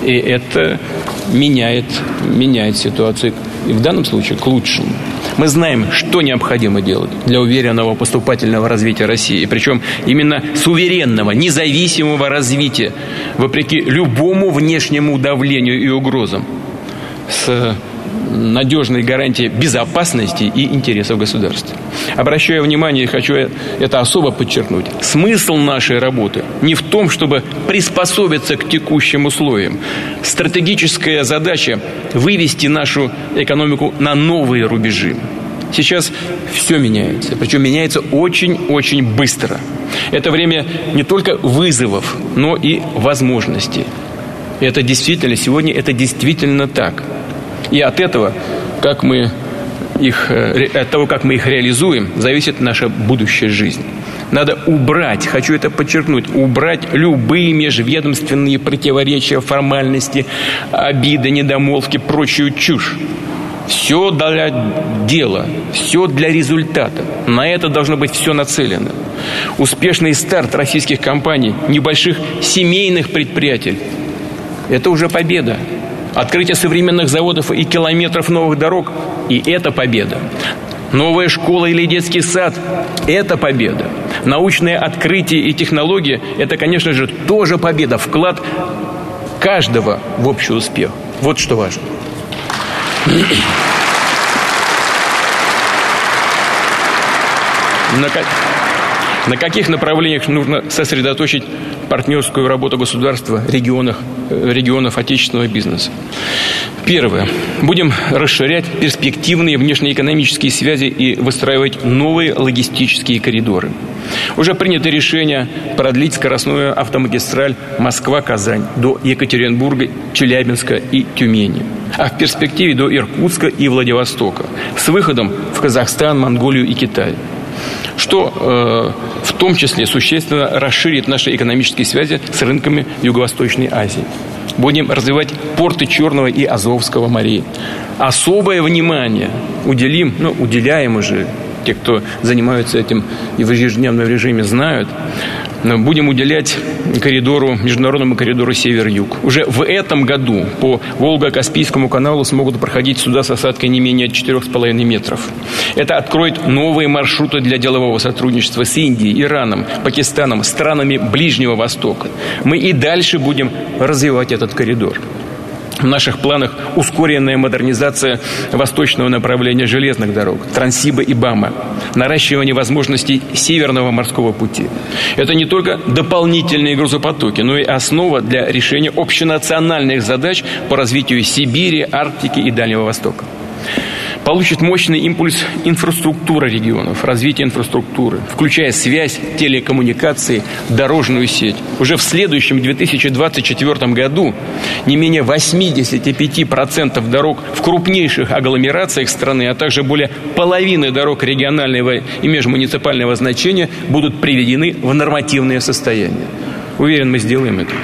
S1: И это меняет, меняет ситуацию, и в данном случае к лучшему. Мы знаем, что необходимо делать для уверенного поступательного развития России. Причем именно суверенного, независимого развития, вопреки любому внешнему давлению и угрозам, с надежной гарантией безопасности и интересов государства. Обращаю внимание и хочу это особо подчеркнуть. Смысл нашей работы не в том, чтобы приспособиться к текущим условиям. Стратегическая задача – вывести нашу экономику на новые рубежи. Сейчас все меняется, причем меняется очень-очень быстро. Это время не только вызовов, но и возможностей. Это действительно, сегодня это действительно так. И от этого, как мы их, от того, как мы их реализуем, зависит наша будущая жизнь. Надо убрать, хочу это подчеркнуть, убрать любые межведомственные противоречия, формальности, обиды, недомолвки, прочую чушь. Все для дела, все для результата. На это должно быть все нацелено. Успешный старт российских компаний, небольших семейных предприятий – это уже победа. Открытие современных заводов и километров новых дорог – и это победа. Новая школа или детский сад – это победа. Научное открытие и технологии – это, конечно же, тоже победа. Вклад каждого в общий успех. Вот что важно. На, на каких направлениях нужно сосредоточить партнерскую работу государства, регионах, регионов отечественного бизнеса? Первое. Будем расширять перспективные внешнеэкономические связи и выстраивать новые логистические коридоры. Уже принято решение продлить скоростную автомагистраль Москва-Казань до Екатеринбурга, Челябинска и Тюмени, а в перспективе до Иркутска и Владивостока, с выходом в Казахстан, Монголию и Китай. Что э, в том числе существенно расширит наши экономические связи с рынками Юго-Восточной Азии. Будем развивать порты Черного и Азовского морей. Особое внимание уделим, ну, уделяем уже, те, кто занимаются этим и в ежедневном режиме знают, будем уделять коридору, международному коридору Север-Юг. Уже в этом году по Волго-Каспийскому каналу смогут проходить суда с осадкой не менее четырех с половиной метров. Это откроет новые маршруты для делового сотрудничества с Индией, Ираном, Пакистаном, странами Ближнего Востока. Мы и дальше будем развивать этот коридор. В наших планах ускоренная модернизация восточного направления железных дорог, Транссиба и БАМа, наращивание возможностей Северного морского пути. Это не только дополнительные грузопотоки, но и основа для решения общенациональных задач по развитию Сибири, Арктики и Дальнего Востока. Получит мощный импульс инфраструктура регионов, развитие инфраструктуры, включая связь, телекоммуникации, дорожную сеть. Уже в следующем две тысячи двадцать четвёртом году не менее восемьдесят пять процентов дорог в крупнейших агломерациях страны, а также более половины дорог регионального и межмуниципального значения будут приведены в нормативное состояние. Уверен, мы сделаем это.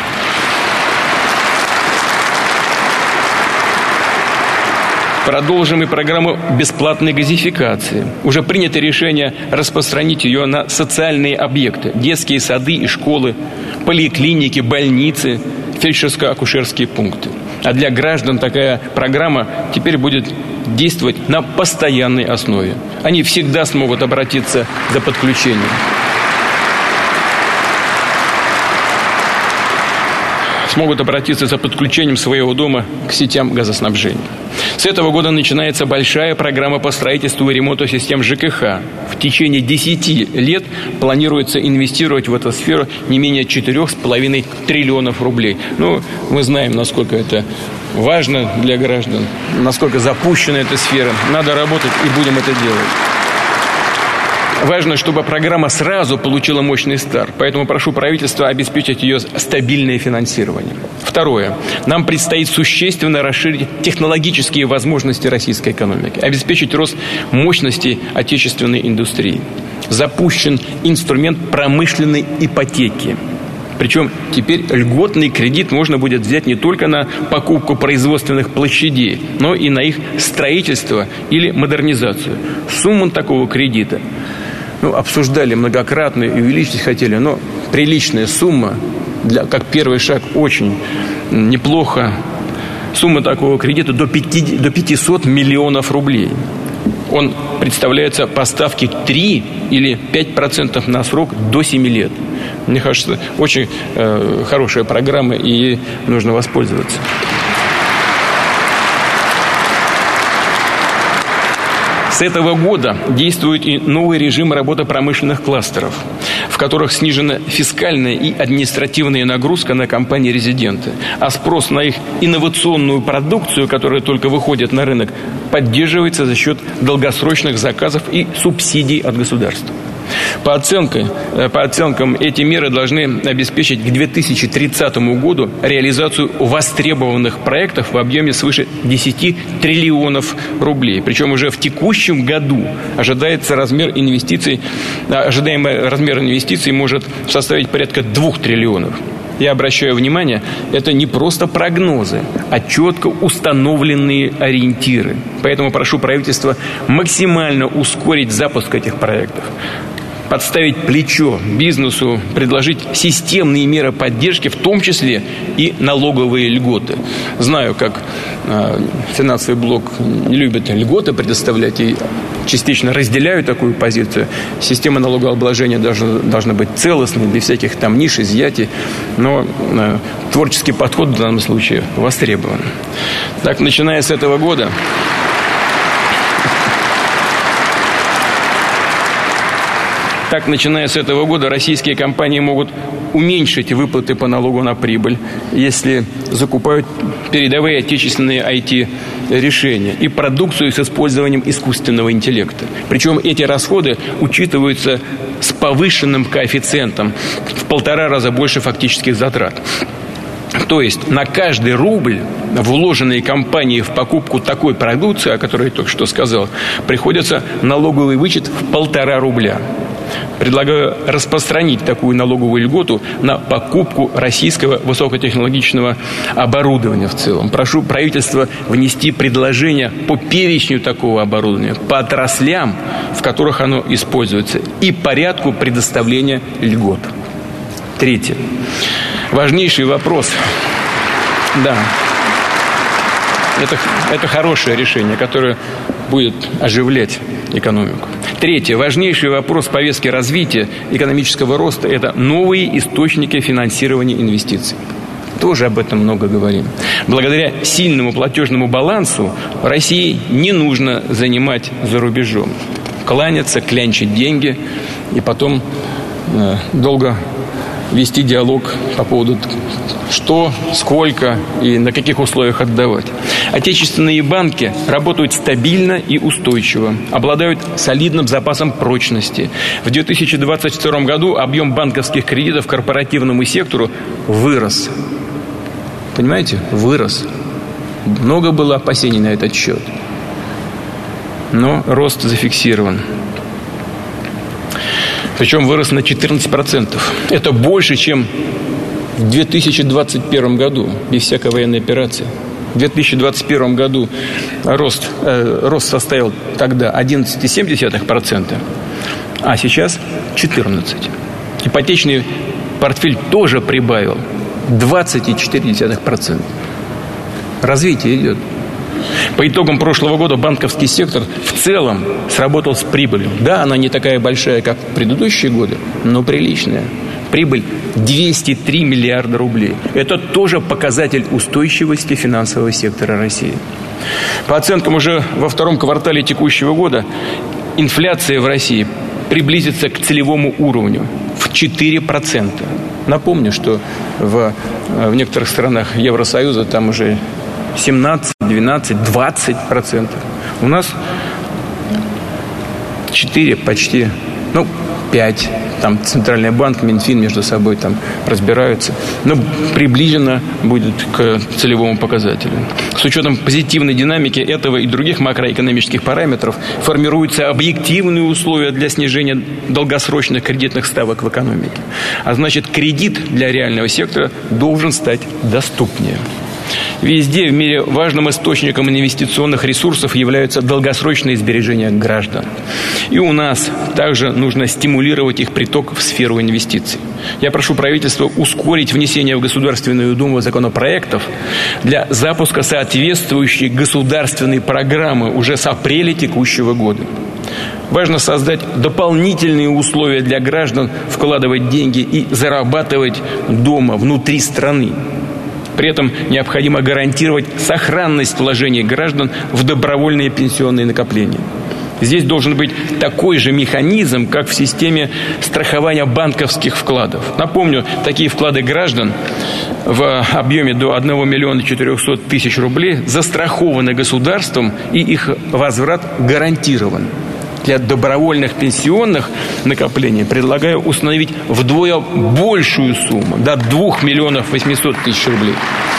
S1: Продолжим и программу бесплатной газификации. Уже принято решение распространить ее на социальные объекты, детские сады и школы, поликлиники, больницы, фельдшерско-акушерские пункты. А для граждан такая программа теперь будет действовать на постоянной основе. Они всегда смогут обратиться за подключением. Смогут обратиться за подключением своего дома к сетям газоснабжения. С этого года начинается большая программа по строительству и ремонту систем ЖКХ. В течение десяти лет планируется инвестировать в эту сферу не менее четырех с половиной триллионов рублей. Ну, мы знаем, насколько это важно для граждан, насколько запущена эта сфера. Надо работать, и будем это делать. Важно, чтобы программа сразу получила мощный старт, поэтому прошу правительство обеспечить ее стабильное финансирование. Второе. Нам предстоит существенно расширить технологические возможности российской экономики, обеспечить рост мощностей отечественной индустрии. Запущен инструмент промышленной ипотеки. Причем теперь льготный кредит можно будет взять не только на покупку производственных площадей, но и на их строительство или модернизацию. Сумма такого кредита ну, обсуждали многократно и увеличить хотели, но приличная сумма, для, как первый шаг, очень неплохо. Сумма такого кредита до, пяти, до пятисот миллионов рублей. Он представляется по ставке три или пять процентов на срок до семи лет. Мне кажется, очень э, хорошая программа, и ей нужно воспользоваться. С этого года действует и новый режим работы промышленных кластеров, в которых снижена фискальная и административная нагрузка на компании-резиденты, а спрос на их инновационную продукцию, которая только выходит на рынок, поддерживается за счет долгосрочных заказов и субсидий от государства. По оценкам, по оценкам, эти меры должны обеспечить к две тысячи тридцатому году реализацию востребованных проектов в объеме свыше десяти триллионов рублей. Причем уже в текущем году ожидается размер инвестиций, ожидаемый размер инвестиций может составить порядка двух триллионов. Я обращаю внимание, это не просто прогнозы, а четко установленные ориентиры. Поэтому прошу правительство максимально ускорить запуск этих проектов, подставить плечо бизнесу, предложить системные меры поддержки, в том числе и налоговые льготы. Знаю, как э, финансовый блок не любит льготы предоставлять, и частично разделяю такую позицию. Система налогообложения должна, должна быть целостной, без всяких там ниш, изъятий, но э, творческий подход в данном случае востребован. Так, начиная с этого года... Так, начиная с этого года, российские компании могут уменьшить выплаты по налогу на прибыль, если закупают передовые отечественные ай ти-решения и продукцию с использованием искусственного интеллекта. Причем эти расходы учитываются с повышенным коэффициентом в полтора раза больше фактических затрат. То есть на каждый рубль, вложенный компанией в покупку такой продукции, о которой я только что сказал, приходится налоговый вычет в полтора рубля. Предлагаю распространить такую налоговую льготу на покупку российского высокотехнологичного оборудования в целом. Прошу правительство внести предложение по перечню такого оборудования, по отраслям, в которых оно используется, и порядку предоставления льгот. Третье. Важнейший вопрос. Да. Это, это хорошее решение, которое будет оживлять экономику. Третье. Важнейший вопрос повестки развития экономического роста – это новые источники финансирования инвестиций. Тоже об этом много говорим. Благодаря сильному платежному балансу России не нужно занимать за рубежом. Кланяться, клянчить деньги и потом э, долго вести диалог по поводу что, сколько и на каких условиях отдавать. Отечественные банки работают стабильно и устойчиво, обладают солидным запасом прочности. В две тысячи двадцать втором году объем банковских кредитов корпоративному сектору вырос. Понимаете? Вырос. Много было опасений на этот счет. Но рост зафиксирован. Причем вырос на четырнадцать процентов. Это больше, чем в две тысячи двадцать первом году, без всякой военной операции. В две тысячи двадцать первом году рост, э, рост составил тогда одиннадцать целых семь десятых процента, а сейчас четырнадцать процентов. Ипотечный портфель тоже прибавил двадцать целых четыре десятых процента. Развитие идет. По итогам прошлого года банковский сектор в целом сработал с прибылью. Да, она не такая большая, как в предыдущие годы, но приличная. Прибыль двести три миллиарда рублей. Это тоже показатель устойчивости финансового сектора России. По оценкам, уже во втором квартале текущего года инфляция в России приблизится к целевому уровню в четыре процента. Напомню, что в, в некоторых странах Евросоюза там уже семнадцать, двенадцать, двадцать процентов. У нас четыре почти, ну, пять. Там Центральный банк, Минфин между собой там разбираются. Но приближенно будет к целевому показателю. С учетом позитивной динамики этого и других макроэкономических параметров формируются объективные условия для снижения долгосрочных кредитных ставок в экономике. А значит, кредит для реального сектора должен стать доступнее. Везде в мире важным источником инвестиционных ресурсов являются долгосрочные сбережения граждан. И у нас также нужно стимулировать их приток в сферу инвестиций. Я прошу правительство ускорить внесение в Государственную Думу законопроектов для запуска соответствующей государственной программы уже с апреля текущего года. Важно создать дополнительные условия для граждан вкладывать деньги и зарабатывать дома, внутри страны. При этом необходимо гарантировать сохранность вложений граждан в добровольные пенсионные накопления. Здесь должен быть такой же механизм, как в системе страхования банковских вкладов. Напомню, такие вклады граждан в объеме до одного миллиона четырехсот тысяч рублей застрахованы государством, и их возврат гарантирован. Для добровольных пенсионных накоплений предлагаю установить вдвое большую сумму, до двух миллионов восьмисот тысяч рублей.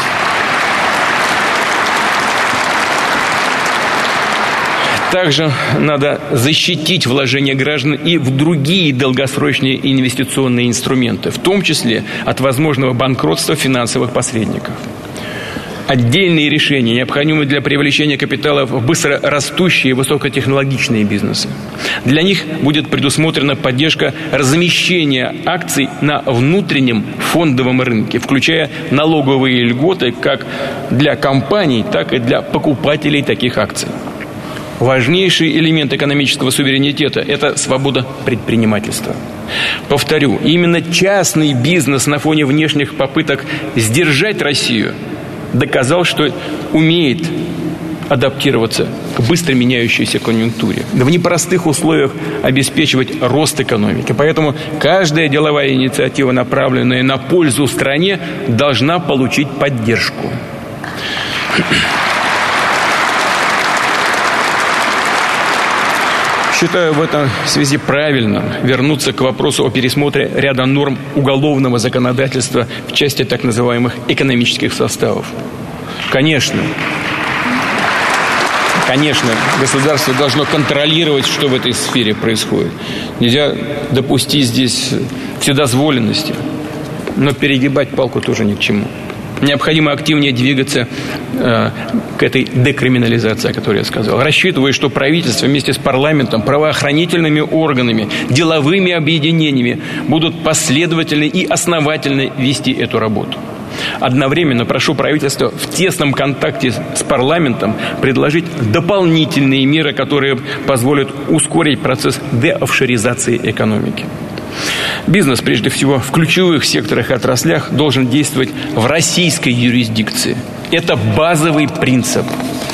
S1: Также надо защитить вложения граждан и в другие долгосрочные инвестиционные инструменты, в том числе от возможного банкротства финансовых посредников. Отдельные решения необходимы для привлечения капитала в быстро растущие и высокотехнологичные бизнесы. Для них будет предусмотрена поддержка размещения акций на внутреннем фондовом рынке, включая налоговые льготы как для компаний, так и для покупателей таких акций. Важнейший элемент экономического суверенитета – это свобода предпринимательства. Повторю, именно частный бизнес на фоне внешних попыток сдержать Россию доказал, что умеет адаптироваться к быстро меняющейся конъюнктуре, в непростых условиях обеспечивать рост экономики. Поэтому каждая деловая инициатива, направленная на пользу стране, должна получить поддержку. Считаю в этом связи правильным вернуться к вопросу о пересмотре ряда норм уголовного законодательства в части так называемых экономических составов. Конечно, конечно, государство должно контролировать, что в этой сфере происходит. Нельзя допустить здесь вседозволенности, но перегибать палку тоже ни к чему. Необходимо активнее двигаться э, к этой декриминализации, о которой я сказал. Рассчитываю, что правительство вместе с парламентом, правоохранительными органами, деловыми объединениями будут последовательно и основательно вести эту работу. Одновременно прошу правительство в тесном контакте с парламентом предложить дополнительные меры, которые позволят ускорить процесс деофшоризации экономики. Бизнес, прежде всего, в ключевых секторах и отраслях должен действовать в российской юрисдикции. Это базовый принцип.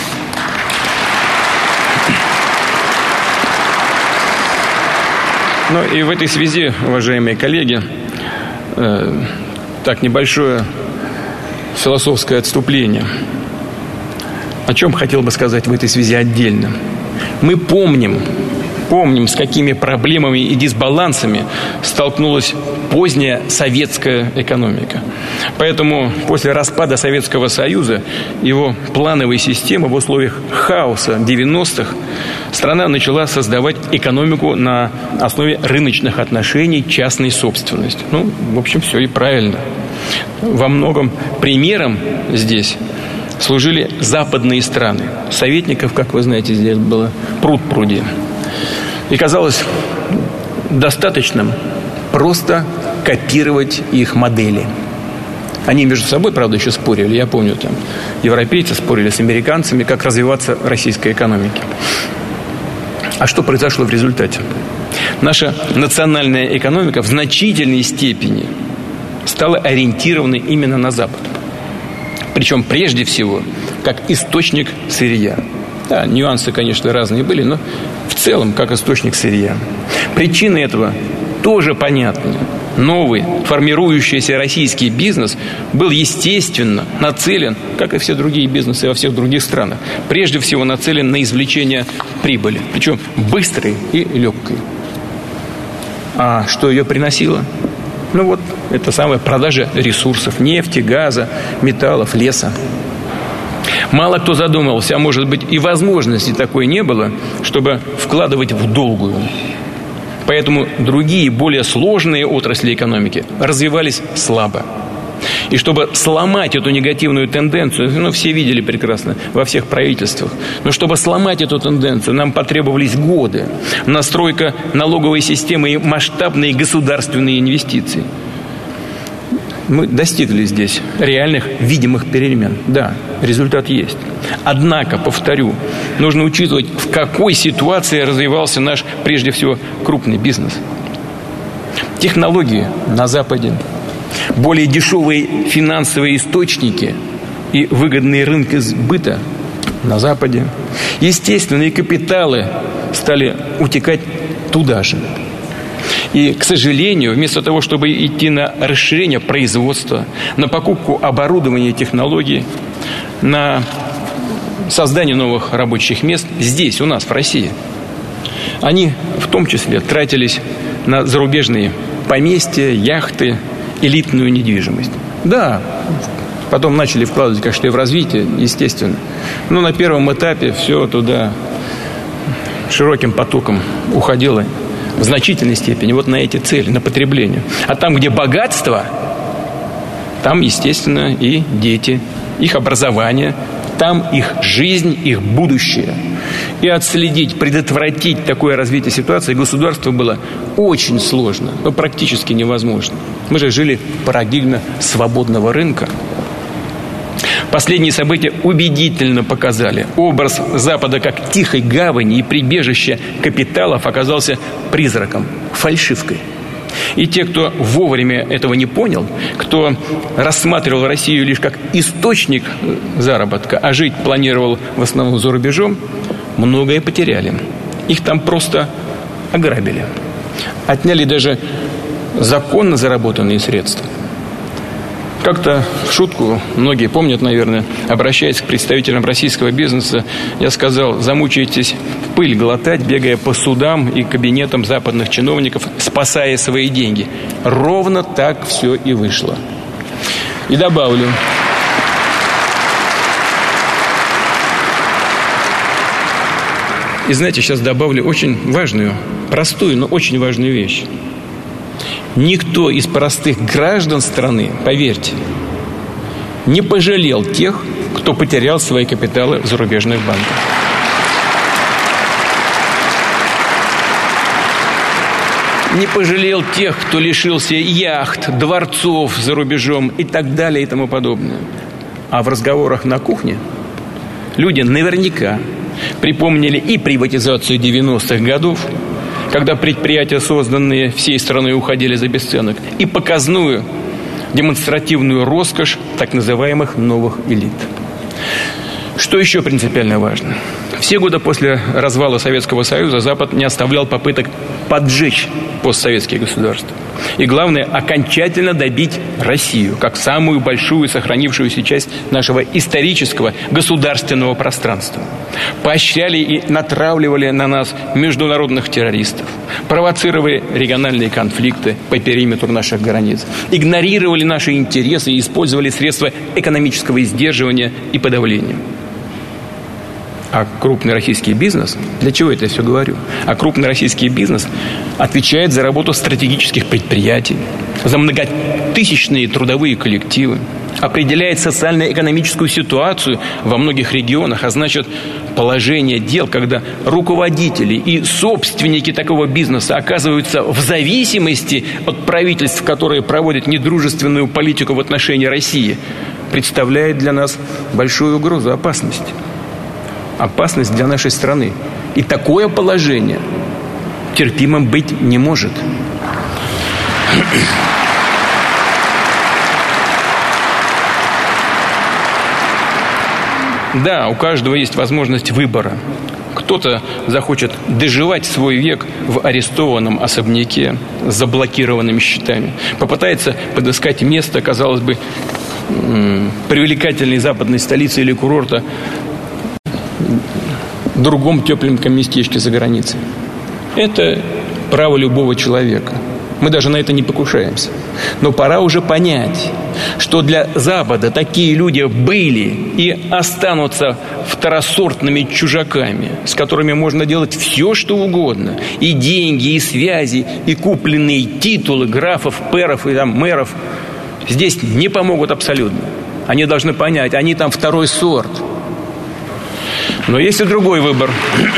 S1: Ну и в этой связи, уважаемые коллеги, э, так, небольшое философское отступление. О чем хотел бы сказать в этой связи отдельно. Мы помним, помним, с какими проблемами и дисбалансами столкнулась поздняя советская экономика. Поэтому после распада Советского Союза, его плановой системы в условиях хаоса девяностых, страна начала создавать экономику на основе рыночных отношений, частной собственности. Ну, в общем, все и правильно. Во многом примером здесь служили западные страны. Советников, как вы знаете, здесь было пруд-пруди. И казалось достаточным просто копировать их модели. Они между собой, правда, еще спорили. Я помню, там европейцы спорили с американцами, как развиваться российской экономике. А что произошло в результате? Наша национальная экономика в значительной степени стала ориентирована именно на Запад. Причем прежде всего как источник сырья. Да, нюансы, конечно, разные были, но в целом как источник сырья. Причины этого тоже понятны. Новый, формирующийся российский бизнес был, естественно, нацелен, как и все другие бизнесы во всех других странах, прежде всего нацелен на извлечение прибыли, причем быстрой и легкой. А что ее приносило? Ну вот, это самая продажа ресурсов: нефти, газа, металлов, леса. Мало кто задумывался, а может быть и возможности такой не было, чтобы вкладывать в долгую. Поэтому другие, более сложные отрасли экономики развивались слабо. И чтобы сломать эту негативную тенденцию, ну, все видели прекрасно во всех правительствах, но чтобы сломать эту тенденцию, нам потребовались годы. Настройка налоговой системы и масштабные государственные инвестиции. Мы достигли здесь реальных видимых перемен. Да, результат есть. Однако, повторю, нужно учитывать, в какой ситуации развивался наш, прежде всего, крупный бизнес. Технологии на Западе, более дешевые финансовые источники и выгодные рынки сбыта на Западе. Естественные капиталы стали утекать туда же. И, к сожалению, вместо того, чтобы идти на расширение производства, на покупку оборудования и технологий, на создание новых рабочих мест здесь, у нас, в России, они в том числе тратились на зарубежные поместья, яхты, элитную недвижимость. Да, потом начали вкладывать, конечно, и в развитие, естественно. Но на первом этапе все туда широким потоком уходило в значительной степени вот на эти цели, на потребление. А там, где богатство, там, естественно, и дети, их образование, там их жизнь, их будущее. И отследить, предотвратить такое развитие ситуации государству было очень сложно, но практически невозможно. Мы же жили в парадигме свободного рынка. Последние события убедительно показали, образ Запада как тихой гавани и прибежища капиталов оказался призраком, фальшивкой. И те, кто вовремя этого не понял, кто рассматривал Россию лишь как источник заработка, а жить планировал в основном за рубежом, многое потеряли. Их там просто ограбили. Отняли даже законно заработанные средства. Как-то в шутку, многие помнят, наверное, обращаясь к представителям российского бизнеса, я сказал: замучаетесь пыль глотать, бегая по судам и кабинетам западных чиновников, спасая свои деньги. Ровно так все и вышло. И добавлю. И знаете, сейчас добавлю очень важную, простую, но очень важную вещь. Никто из простых граждан страны, поверьте, не пожалел тех, кто потерял свои капиталы в зарубежных банках. Не пожалел тех, кто лишился яхт, дворцов за рубежом и так далее и тому подобное. А в разговорах на кухне люди наверняка припомнили и приватизацию девяностых годов, когда предприятия, созданные всей страной, уходили за бесценок, и показную демонстративную роскошь так называемых новых элит. Что еще принципиально важно? Все годы после развала Советского Союза Запад не оставлял попыток поджечь постсоветские государства. И главное, окончательно добить Россию, как самую большую сохранившуюся часть нашего исторического государственного пространства. Поощряли и натравливали на нас международных террористов, провоцировали региональные конфликты по периметру наших границ, игнорировали наши интересы и использовали средства экономического сдерживания и подавления. А крупный российский бизнес, для чего это я все говорю? А крупный российский бизнес отвечает за работу стратегических предприятий, за многотысячные трудовые коллективы, определяет социально-экономическую ситуацию во многих регионах, а значит, положение дел, когда руководители и собственники такого бизнеса оказываются в зависимости от правительств, которые проводят недружественную политику в отношении России, представляет для нас большую угрозу, опасность. Опасность для нашей страны. И такое положение терпимым быть не может. Да, у каждого есть возможность выбора. Кто-то захочет доживать свой век в арестованном особняке с заблокированными счетами. Попытается подыскать место, казалось бы, привлекательной западной столицы или курорта в другом тепленьком местечке за границей. Это право любого человека. Мы даже на это не покушаемся. Но пора уже понять, что для Запада такие люди были и останутся второсортными чужаками, с которыми можно делать все, что угодно. И деньги, и связи, и купленные титулы графов, пэров и там, мэров. здесь не помогут абсолютно. Они должны понять, они там второй сорт. Но есть и другой выбор.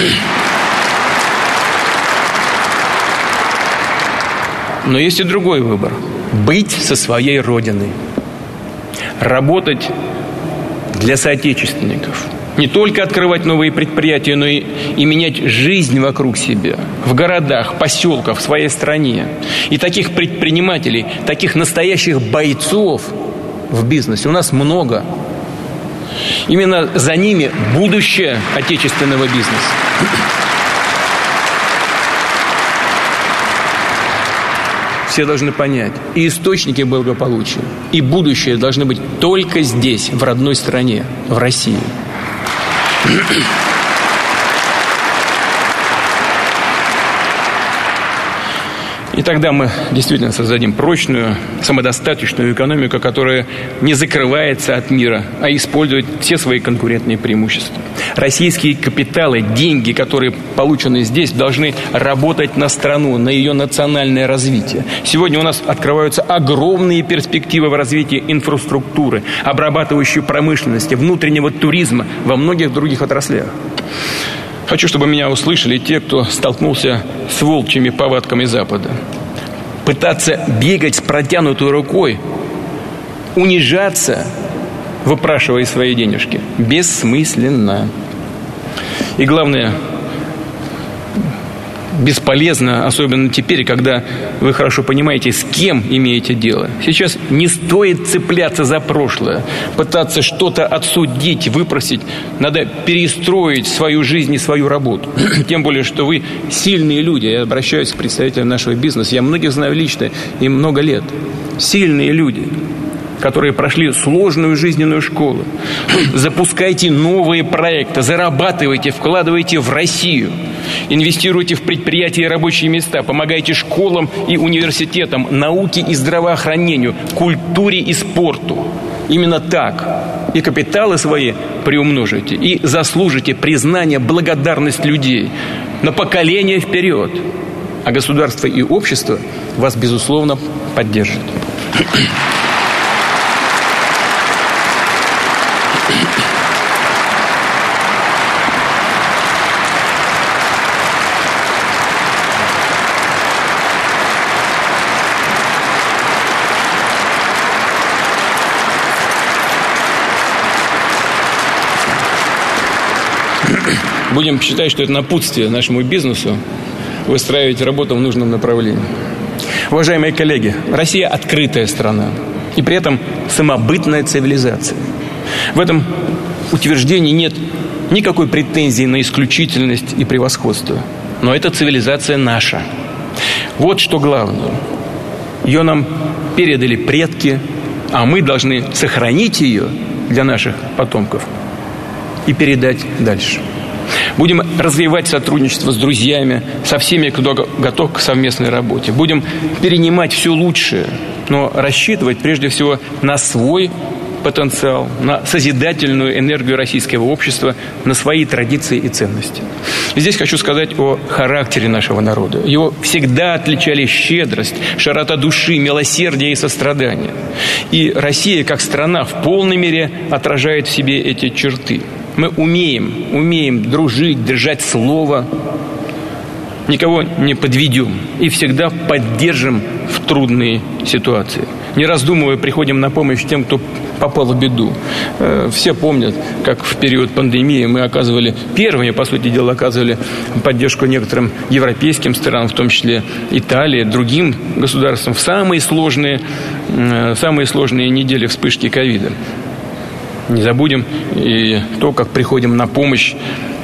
S1: Но есть и другой выбор. Быть со своей родиной. Работать для соотечественников. Не только открывать новые предприятия, но и, и менять жизнь вокруг себя. В городах, поселках, в своей стране. И таких предпринимателей, таких настоящих бойцов в бизнесе у нас много. Именно за ними будущее отечественного бизнеса. Все должны понять, и источники благополучия, и будущее должны быть только здесь, в родной стране, в России. И тогда мы действительно создадим прочную, самодостаточную экономику, которая не закрывается от мира, а использует все свои конкурентные преимущества. Российские капиталы, деньги, которые получены здесь, должны работать на страну, на ее национальное развитие. Сегодня у нас открываются огромные перспективы в развитии инфраструктуры, обрабатывающей промышленности, внутреннего туризма во многих других отраслях. Хочу, чтобы меня услышали те, кто столкнулся с волчьими повадками Запада. Пытаться бегать с протянутой рукой, унижаться, выпрашивая свои денежки, бессмысленно. И главное, бесполезно, особенно теперь, когда вы хорошо понимаете, с кем имеете дело. Сейчас не стоит цепляться за прошлое, пытаться что-то отсудить, выпросить. Надо перестроить свою жизнь и свою работу. Тем более, что вы сильные люди. Я обращаюсь к представителям нашего бизнеса. Я многих знаю лично и много лет. Сильные люди, которые прошли сложную жизненную школу. Запускайте новые проекты, зарабатывайте, вкладывайте в Россию. Инвестируйте в предприятия и рабочие места, помогайте школам и университетам, науке и здравоохранению, культуре и спорту. Именно так. И капиталы свои приумножите, и заслужите признание, благодарность людей на поколение вперед. А государство и общество вас, безусловно, поддержат. Будем считать, что это напутствие нашему бизнесу выстраивать работу в нужном направлении. Уважаемые коллеги, Россия открытая страна и при этом самобытная цивилизация. В этом утверждении нет никакой претензии на исключительность и превосходство. Но эта цивилизация наша. Вот что главное. Ее нам передали предки, а мы должны сохранить ее для наших потомков и передать дальше. Будем развивать сотрудничество с друзьями, со всеми, кто готов к совместной работе. Будем перенимать все лучшее, но рассчитывать прежде всего на свой потенциал, на созидательную энергию российского общества, на свои традиции и ценности. И здесь хочу сказать о характере нашего народа. Его всегда отличали щедрость, широта души, милосердие и сострадание. И Россия, как страна, в полной мере отражает в себе эти черты. Мы умеем, умеем дружить, держать слово, никого не подведем и всегда поддержим в трудные ситуации. Не раздумывая, приходим на помощь тем, кто попал в беду. Все помнят, как в период пандемии мы оказывали, первыми, по сути дела, оказывали поддержку некоторым европейским странам, в том числе Италии, другим государствам, в самые сложные, самые сложные недели вспышки ковида. Не забудем и то, как приходим на помощь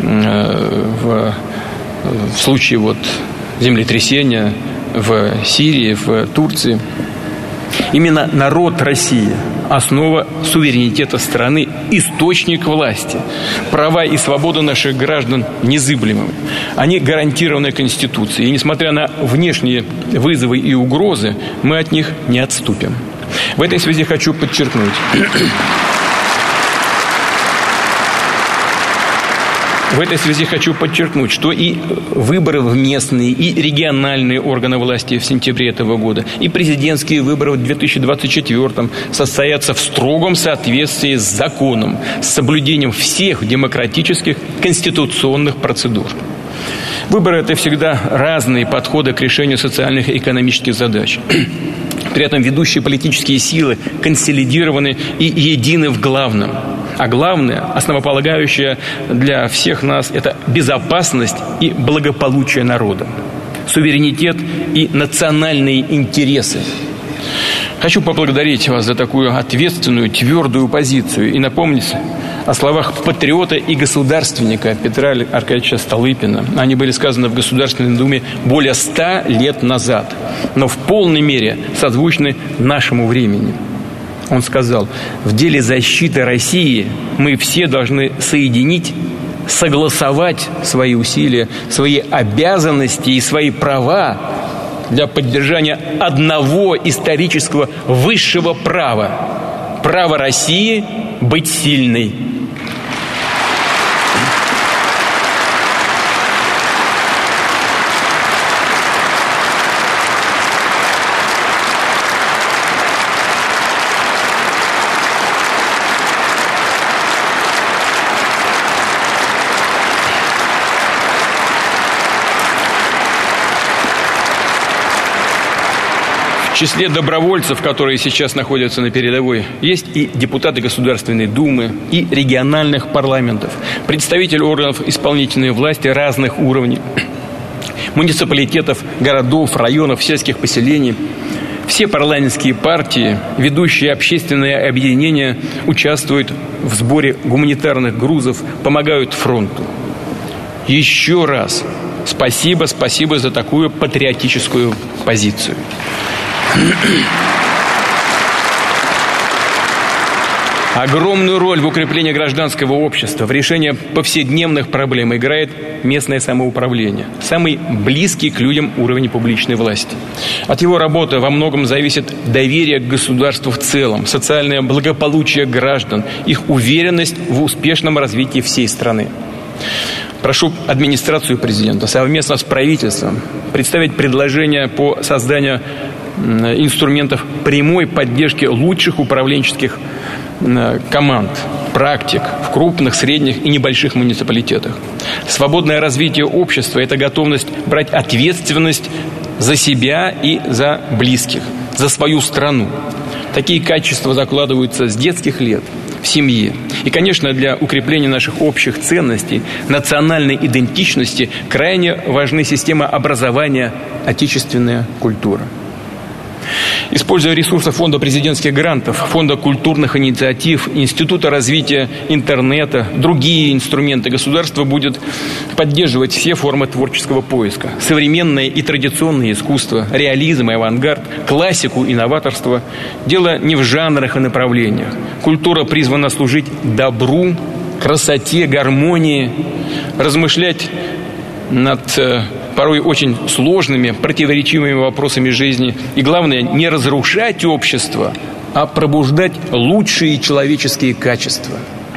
S1: в, в случае вот землетрясения в Сирии, в Турции. Именно народ России – основа суверенитета страны, источник власти. Права и свободы наших граждан незыблемы. Они гарантированы Конституцией. И несмотря на внешние вызовы и угрозы, мы от них не отступим. В этой связи хочу подчеркнуть. В этой связи хочу подчеркнуть, что и выборы в местные, и региональные органы власти в сентябре этого года, и президентские выборы в две тысячи двадцать четвёртом состоятся в строгом соответствии с законом, с соблюдением всех демократических конституционных процедур. Выборы – это всегда разные подходы к решению социальных и экономических задач. При этом ведущие политические силы консолидированы и едины в главном. А главное, основополагающее для всех нас – это безопасность и благополучие народа, суверенитет и национальные интересы. Хочу поблагодарить вас за такую ответственную, твердую позицию и напомнить о словах патриота и государственника Петра Аркадьевича Столыпина. Они были сказаны в Государственной Думе более ста лет назад, но в полной мере созвучны нашему времени. Он сказал: в деле защиты России мы все должны соединить, согласовать свои усилия, свои обязанности и свои права для поддержания одного исторического высшего права – права России быть сильной. В числе добровольцев, которые сейчас находятся на передовой, есть и депутаты Государственной Думы, и региональных парламентов, представители органов исполнительной власти разных уровней, муниципалитетов, городов, районов, сельских поселений. Все парламентские партии, ведущие общественные объединения участвуют в сборе гуманитарных грузов, помогают фронту. Еще раз спасибо, спасибо за такую патриотическую позицию. Огромную роль в укреплении гражданского общества, в решении повседневных проблем играет местное самоуправление, самый близкий к людям уровень публичной власти. От его работы во многом зависит доверие к государству в целом, социальное благополучие граждан, их уверенность в успешном развитии всей страны. Прошу администрацию президента совместно с правительством представить предложение по созданию инструментов прямой поддержки лучших управленческих команд, практик в крупных, средних и небольших муниципалитетах. Свободное развитие общества – это готовность брать ответственность за себя и за близких, за свою страну. Такие качества закладываются с детских лет в семье. И, конечно, для укрепления наших общих ценностей, национальной идентичности крайне важны система образования, отечественная культура. Используя ресурсы Фонда президентских грантов, Фонда культурных инициатив, Института развития интернета, другие инструменты, государство будет поддерживать все формы творческого поиска. Современное и традиционное искусство, реализм и авангард, классику и новаторство. Дело не в жанрах и направлениях. Культура призвана служить добру, красоте, гармонии, размышлять над порой очень сложными, противоречивыми вопросами жизни. И главное, не разрушать общество, а пробуждать лучшие человеческие качества.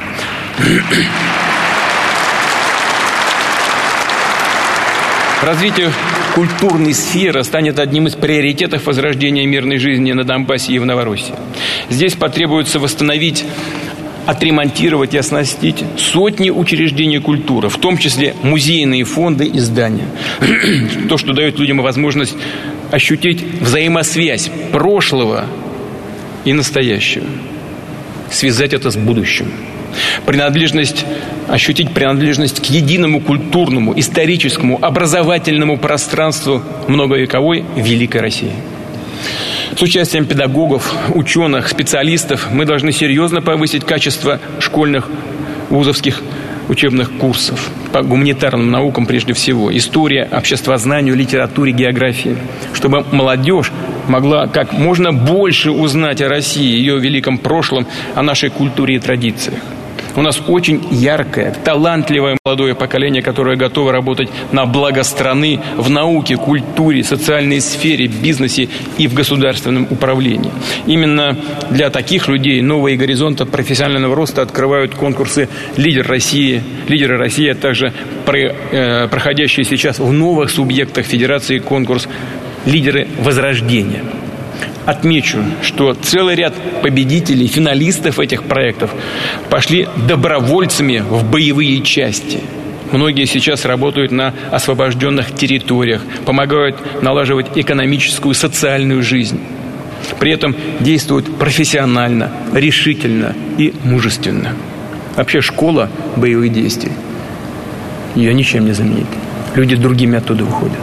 S1: Развитие культурной сферы станет одним из приоритетов возрождения мирной жизни на Донбассе и в Новороссии. Здесь потребуется восстановить, отремонтировать и оснастить сотни учреждений культуры, в том числе музейные фонды и здания. То, что дает людям возможность ощутить взаимосвязь прошлого и настоящего, связать это с будущим. Принадлежность, ощутить принадлежность к единому культурному, историческому, образовательному пространству многовековой Великой России. С участием педагогов, ученых, специалистов мы должны серьезно повысить качество школьных, вузовских учебных курсов по гуманитарным наукам прежде всего, история, обществознанию, литературе, географии, чтобы молодежь могла как можно больше узнать о России, ее великом прошлом, о нашей культуре и традициях. У нас очень яркое, талантливое молодое поколение, которое готово работать на благо страны в науке, культуре, социальной сфере, бизнесе и в государственном управлении. Именно для таких людей новые горизонты профессионального роста открывают конкурсы «Лидер России», «Лидеры России», а также проходящие сейчас в новых субъектах Федерации конкурс «Лидеры Возрождения». Отмечу, что целый ряд победителей, финалистов этих проектов пошли добровольцами в боевые части. Многие сейчас работают на освобожденных территориях, помогают налаживать экономическую, социальную жизнь. При этом действуют профессионально, решительно и мужественно. Вообще школа боевых действий, ее ничем не заменит. Люди другими оттуда уходят.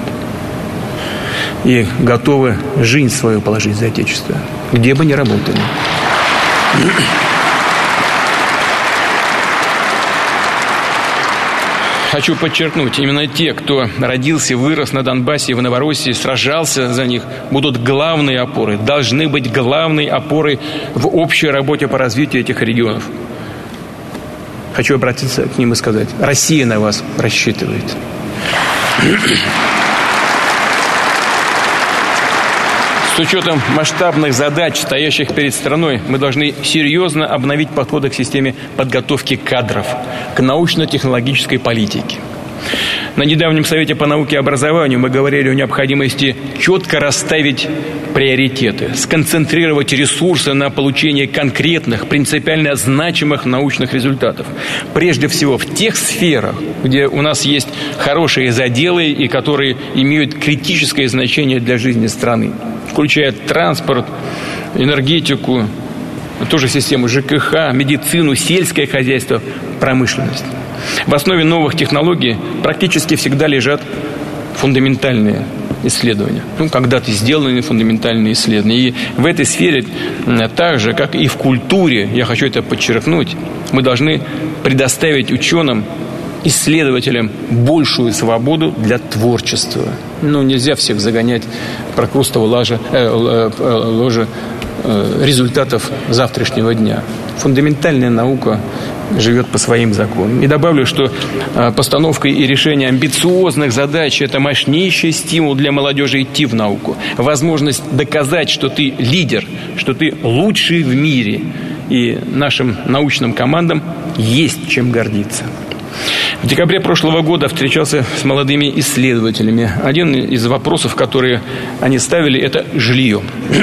S1: И готовы жизнь свою положить за Отечество, где бы ни работали. Хочу подчеркнуть, именно те, кто родился, вырос на Донбассе и в Новороссии, сражался за них, будут главной опорой, должны быть главной опорой в общей работе по развитию этих регионов. Хочу обратиться к ним и сказать: Россия на вас рассчитывает. С учетом масштабных задач, стоящих перед страной, мы должны серьезно обновить подходы к системе подготовки кадров, к научно-технологической политике. На недавнем Совете по науке и образованию мы говорили о необходимости четко расставить приоритеты, сконцентрировать ресурсы на получение конкретных, принципиально значимых научных результатов. Прежде всего в тех сферах, где у нас есть хорошие заделы и которые имеют критическое значение для жизни страны, включая транспорт, энергетику, тоже систему ЖКХ, медицину, сельское хозяйство, промышленность. В основе новых технологий практически всегда лежат фундаментальные исследования. Ну, когда-то сделаны фундаментальные исследования. И в этой сфере, так же, как и в культуре, я хочу это подчеркнуть, мы должны предоставить ученым, исследователям большую свободу для творчества. Ну, нельзя всех загонять в прокрустово ложе, э, ложе э, результатов завтрашнего дня. Фундаментальная наука живет по своим законам. И добавлю, что э, постановка и решение амбициозных задач – это мощнейший стимул для молодежи идти в науку. Возможность доказать, что ты лидер, что ты лучший в мире. И нашим научным командам есть чем гордиться. В декабре прошлого года встречался с молодыми исследователями. Один из вопросов, которые они ставили, это жилье.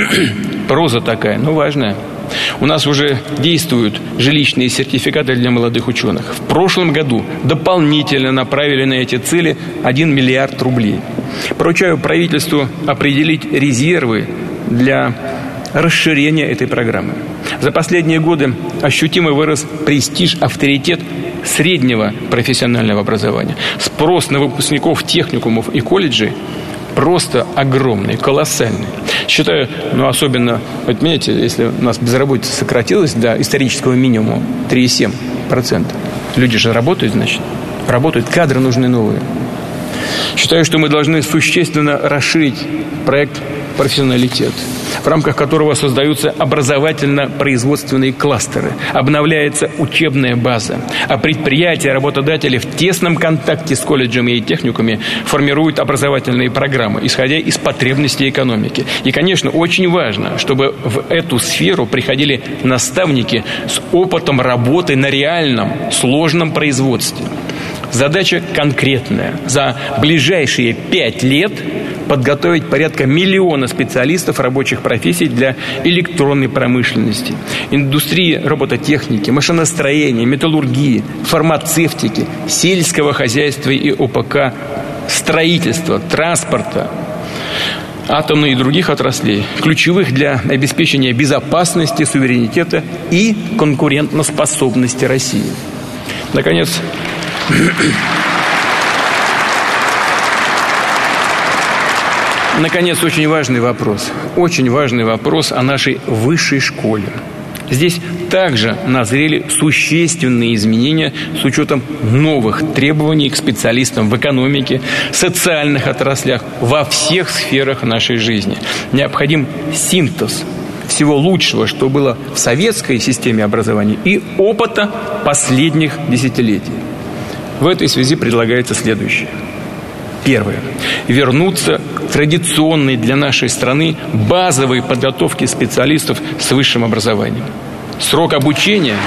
S1: Проза такая, но важная. У нас уже действуют жилищные сертификаты для молодых ученых. В прошлом году дополнительно направили на эти цели один миллиард рублей. Поручаю правительству определить резервы для расширения этой программы. За последние годы ощутимо вырос престиж, авторитет среднего профессионального образования. Спрос на выпускников техникумов и колледжей просто огромный, колоссальный. Считаю, ну особенно, вот понимаете, если у нас безработица сократилась до исторического минимума три целых семь десятых процента. Люди же работают, значит, работают, кадры нужны новые. Считаю, что мы должны существенно расширить проект «Профессионалитет», в рамках которого создаются образовательно-производственные кластеры, обновляется учебная база, а предприятия, работодатели в тесном контакте с колледжами и техникумами формируют образовательные программы, исходя из потребностей экономики. И, конечно, очень важно, чтобы в эту сферу приходили наставники с опытом работы на реальном, сложном производстве. Задача конкретная. За ближайшие пять лет подготовить порядка миллиона специалистов рабочих профессий для электронной промышленности, индустрии робототехники, машиностроения, металлургии, фармацевтики, сельского хозяйства и ОПК, строительства, транспорта, атомной и других отраслей, ключевых для обеспечения безопасности, суверенитета и конкурентоспособности России. Наконец, Наконец, очень важный вопрос. Очень важный вопрос о нашей высшей школе. Здесь также назрели существенные изменения с учетом новых требований к специалистам в экономике, социальных отраслях, во всех сферах нашей жизни. Необходим синтез всего лучшего, что было в советской системе образования, и опыта последних десятилетий. В этой связи предлагается следующее. Первое. Вернуться к традиционной для нашей страны базовой подготовке специалистов с высшим образованием. Срок обучения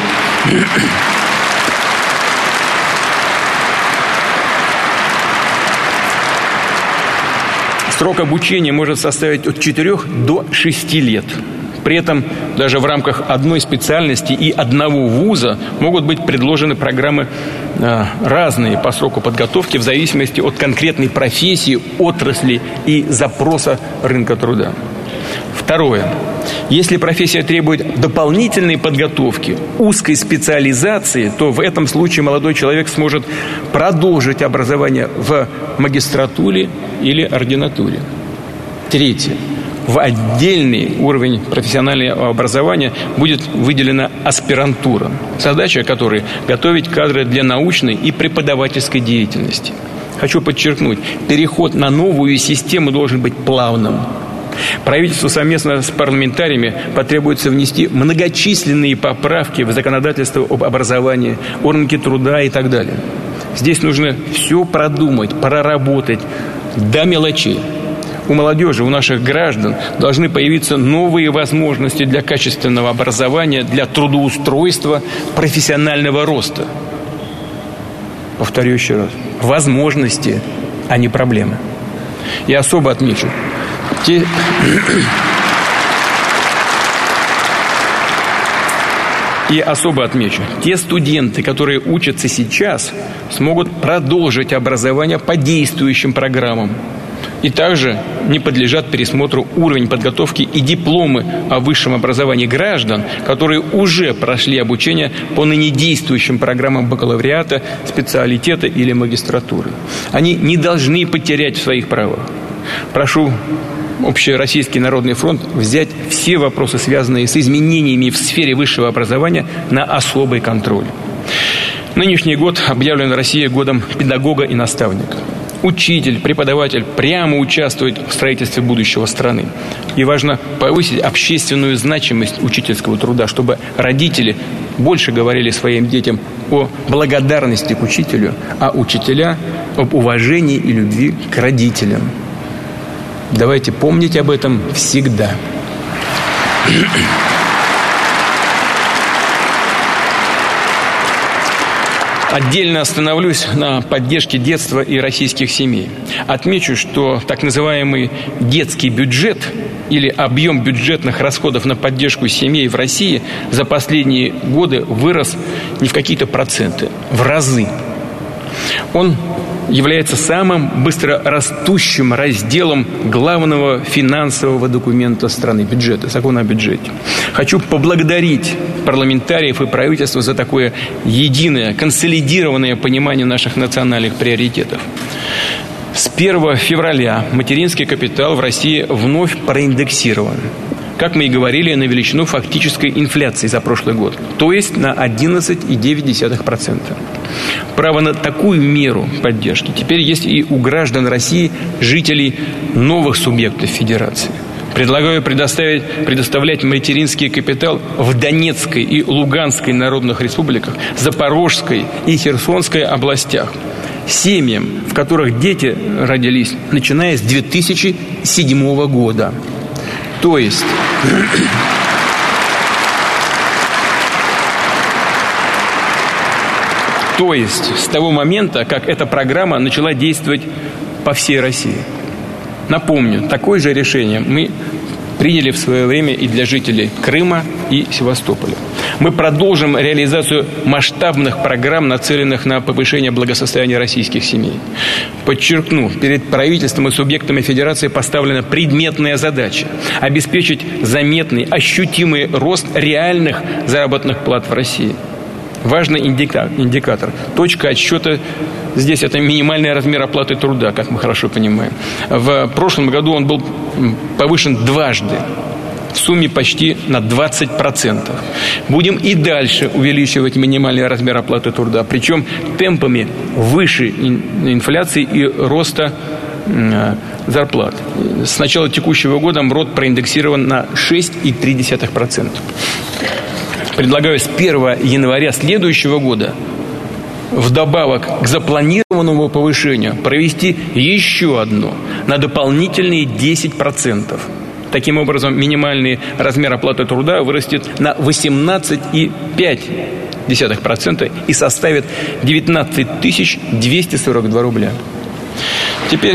S1: Срок обучения может составить от четырёх до шести лет. При этом даже в рамках одной специальности и одного вуза могут быть предложены программы э, разные по сроку подготовки в зависимости от конкретной профессии, отрасли и запроса рынка труда. Второе. Если профессия требует дополнительной подготовки, узкой специализации, то в этом случае молодой человек сможет продолжить образование в магистратуре или ординатуре. Третье. В отдельный уровень профессионального образования будет выделена аспирантура, задача которой – готовить кадры для научной и преподавательской деятельности. Хочу подчеркнуть, переход на новую систему должен быть плавным. Правительству совместно с парламентариями потребуется внести многочисленные поправки в законодательство об образовании, о рынке труда и так далее. Здесь нужно все продумать, проработать до мелочей. У молодежи, у наших граждан должны появиться новые возможности для качественного образования, для трудоустройства, профессионального роста. Повторю еще раз. Возможности, а не проблемы. Я особо отмечу. Те... И особо отмечу, те студенты, которые учатся сейчас, смогут продолжить образование по действующим программам. И также не подлежат пересмотру уровень подготовки и дипломы о высшем образовании граждан, которые уже прошли обучение по ныне действующим программам бакалавриата, специалитета или магистратуры. Они не должны потерять в своих правах. Прошу Общероссийский народный фронт взять все вопросы, связанные с изменениями в сфере высшего образования, на особый контроль. Нынешний год объявлен в России годом педагога и наставника. Учитель, преподаватель прямо участвует в строительстве будущего страны. И важно повысить общественную значимость учительского труда, чтобы родители больше говорили своим детям о благодарности к учителю, а учителя об уважении и любви к родителям. Давайте помнить об этом всегда. Отдельно остановлюсь на поддержке детства и российских семей. Отмечу, что так называемый детский бюджет или объем бюджетных расходов на поддержку семей в России за последние годы вырос не в какие-то проценты, в разы. Он является самым быстрорастущим разделом главного финансового документа страны, бюджета, закона о бюджете. Хочу поблагодарить парламентариев и правительство за такое единое, консолидированное понимание наших национальных приоритетов. С первого февраля материнский капитал в России вновь проиндексирован. Как мы и говорили, на величину фактической инфляции за прошлый год, то есть на одиннадцать целых девять десятых процента. Право на такую меру поддержки теперь есть и у граждан России, жителей новых субъектов Федерации. Предлагаю предоставить, предоставлять материнский капитал в Донецкой и Луганской народных республиках, Запорожской и Херсонской областях, семьям, в которых дети родились, начиная с две тысячи седьмого года. То есть... То есть с того момента, как эта программа начала действовать по всей России. Напомню, такое же решение мы приняли в свое время и для жителей Крыма и Севастополя. Мы продолжим реализацию масштабных программ, нацеленных на повышение благосостояния российских семей. Подчеркну, перед правительством и субъектами Федерации поставлена предметная задача – обеспечить заметный, ощутимый рост реальных заработных плат в России. Важный индикатор. Точка отсчета здесь – это минимальный размер оплаты труда, как мы хорошо понимаем. В прошлом году он был повышен дважды, в сумме почти на двадцать процентов. Будем и дальше увеличивать минимальный размер оплаты труда, причем темпами выше инфляции и роста зарплат. С начала текущего года МРОТ проиндексирован на шесть целых три десятых процента. Предлагаю с первого января следующего года вдобавок к запланированному повышению провести еще одно на дополнительные десять процентов. Таким образом, минимальный размер оплаты труда вырастет на восемнадцать целых пять десятых процента и составит девятнадцать тысяч двести сорок два рубля. Теперь...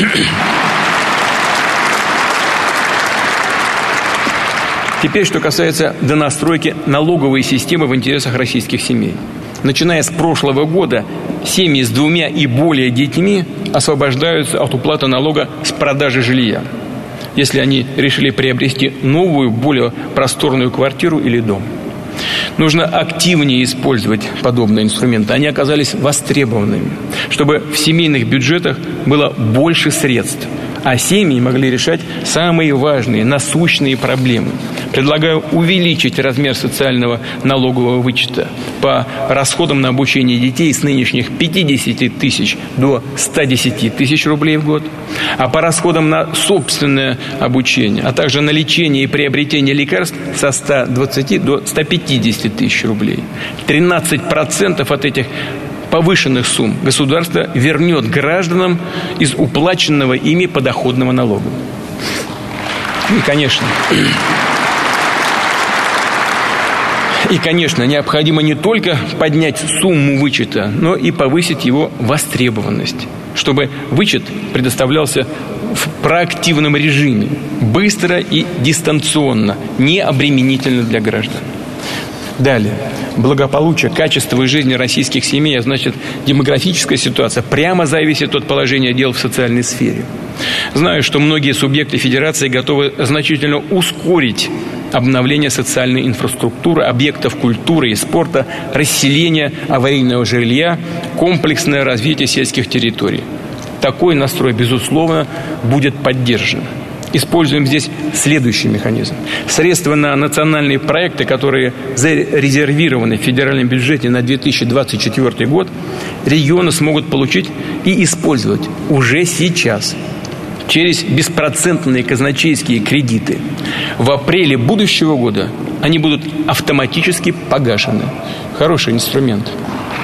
S1: Теперь, что касается донастройки налоговой системы в интересах российских семей. Начиная с прошлого года, семьи с двумя и более детьми освобождаются от уплаты налога с продажи жилья, если они решили приобрести новую, более просторную квартиру или дом. Нужно активнее использовать подобные инструменты. Они оказались востребованными, чтобы в семейных бюджетах было больше средств, а семьи могли решать самые важные, насущные проблемы. Предлагаю увеличить размер социального налогового вычета по расходам на обучение детей с нынешних пятидесяти тысяч до ста десяти тысяч рублей в год, а по расходам на собственное обучение, а также на лечение и приобретение лекарств со ста двадцати до ста пятидесяти тысяч рублей. тринадцать процентов от этих повышенных сумм государство вернет гражданам из уплаченного ими подоходного налога. И, конечно... И, конечно, необходимо не только поднять сумму вычета, но и повысить его востребованность, чтобы вычет предоставлялся в проактивном режиме, быстро и дистанционно, не обременительно для граждан. Далее. Благополучие, качество жизни российских семей, а значит, демографическая ситуация прямо зависит от положения дел в социальной сфере. Знаю, что многие субъекты федерации готовы значительно ускорить обновление социальной инфраструктуры, объектов культуры и спорта, расселение аварийного жилья, комплексное развитие сельских территорий. Такой настрой, безусловно, будет поддержан. Используем здесь следующий механизм. Средства на национальные проекты, которые зарезервированы в федеральном бюджете на две тысячи двадцать четвёртый год, регионы смогут получить и использовать уже сейчас через беспроцентные казначейские кредиты. В апреле будущего года они будут автоматически погашены. Хороший инструмент.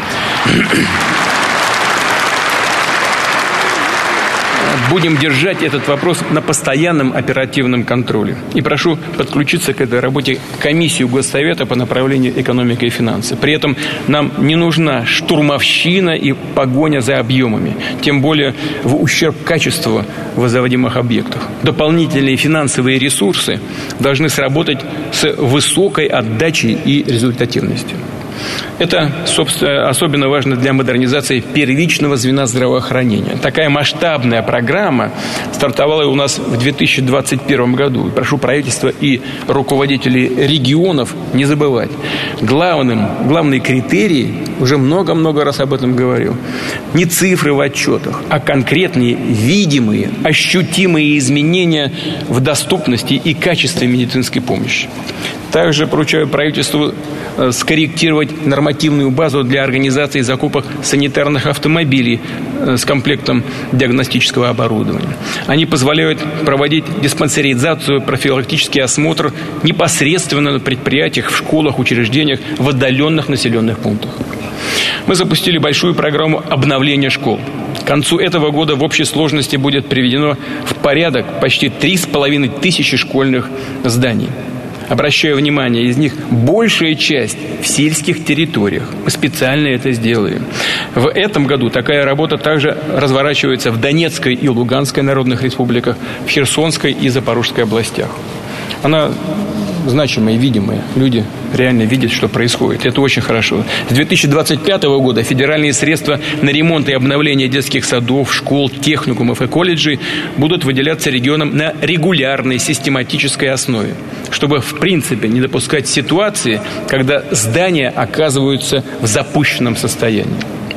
S1: Будем держать этот вопрос на постоянном оперативном контроле. И прошу подключиться к этой работе комиссию Госсовета по направлению экономика и финансы. При этом нам не нужна штурмовщина и погоня за объемами, тем более в ущерб качеству возводимых объектов. Дополнительные финансовые ресурсы должны сработать с высокой отдачей и результативностью. Это, собственно, особенно важно для модернизации первичного звена здравоохранения. Такая масштабная программа стартовала у нас в две тысячи двадцать первом году. Прошу правительства и руководителей регионов не забывать. Главным, главный критерий, уже много-много раз об этом говорил, не цифры в отчетах, а конкретные, видимые, ощутимые изменения в доступности и качестве медицинской помощи. Также поручаю правительству скорректировать нормативную базу для организации закупок санитарных автомобилей с комплектом диагностического оборудования. Они позволяют проводить диспансеризацию, профилактический осмотр непосредственно на предприятиях, в школах, учреждениях, в отдаленных населенных пунктах. Мы запустили большую программу обновления школ. К концу этого года в общей сложности будет приведено в порядок почти три с половиной тысячи школьных зданий. Обращаю внимание, из них большая часть в сельских территориях. Мы специально это сделаем. В этом году такая работа также разворачивается в Донецкой и Луганской народных республиках, в Херсонской и Запорожской областях. Она значимая и видимая. Люди реально видят, что происходит. Это очень хорошо. С две тысячи двадцать пятого года федеральные средства на ремонт и обновление детских садов, школ, техникумов и колледжей будут выделяться регионам на регулярной систематической основе, чтобы в принципе не допускать ситуации, когда здания оказываются в запущенном состоянии.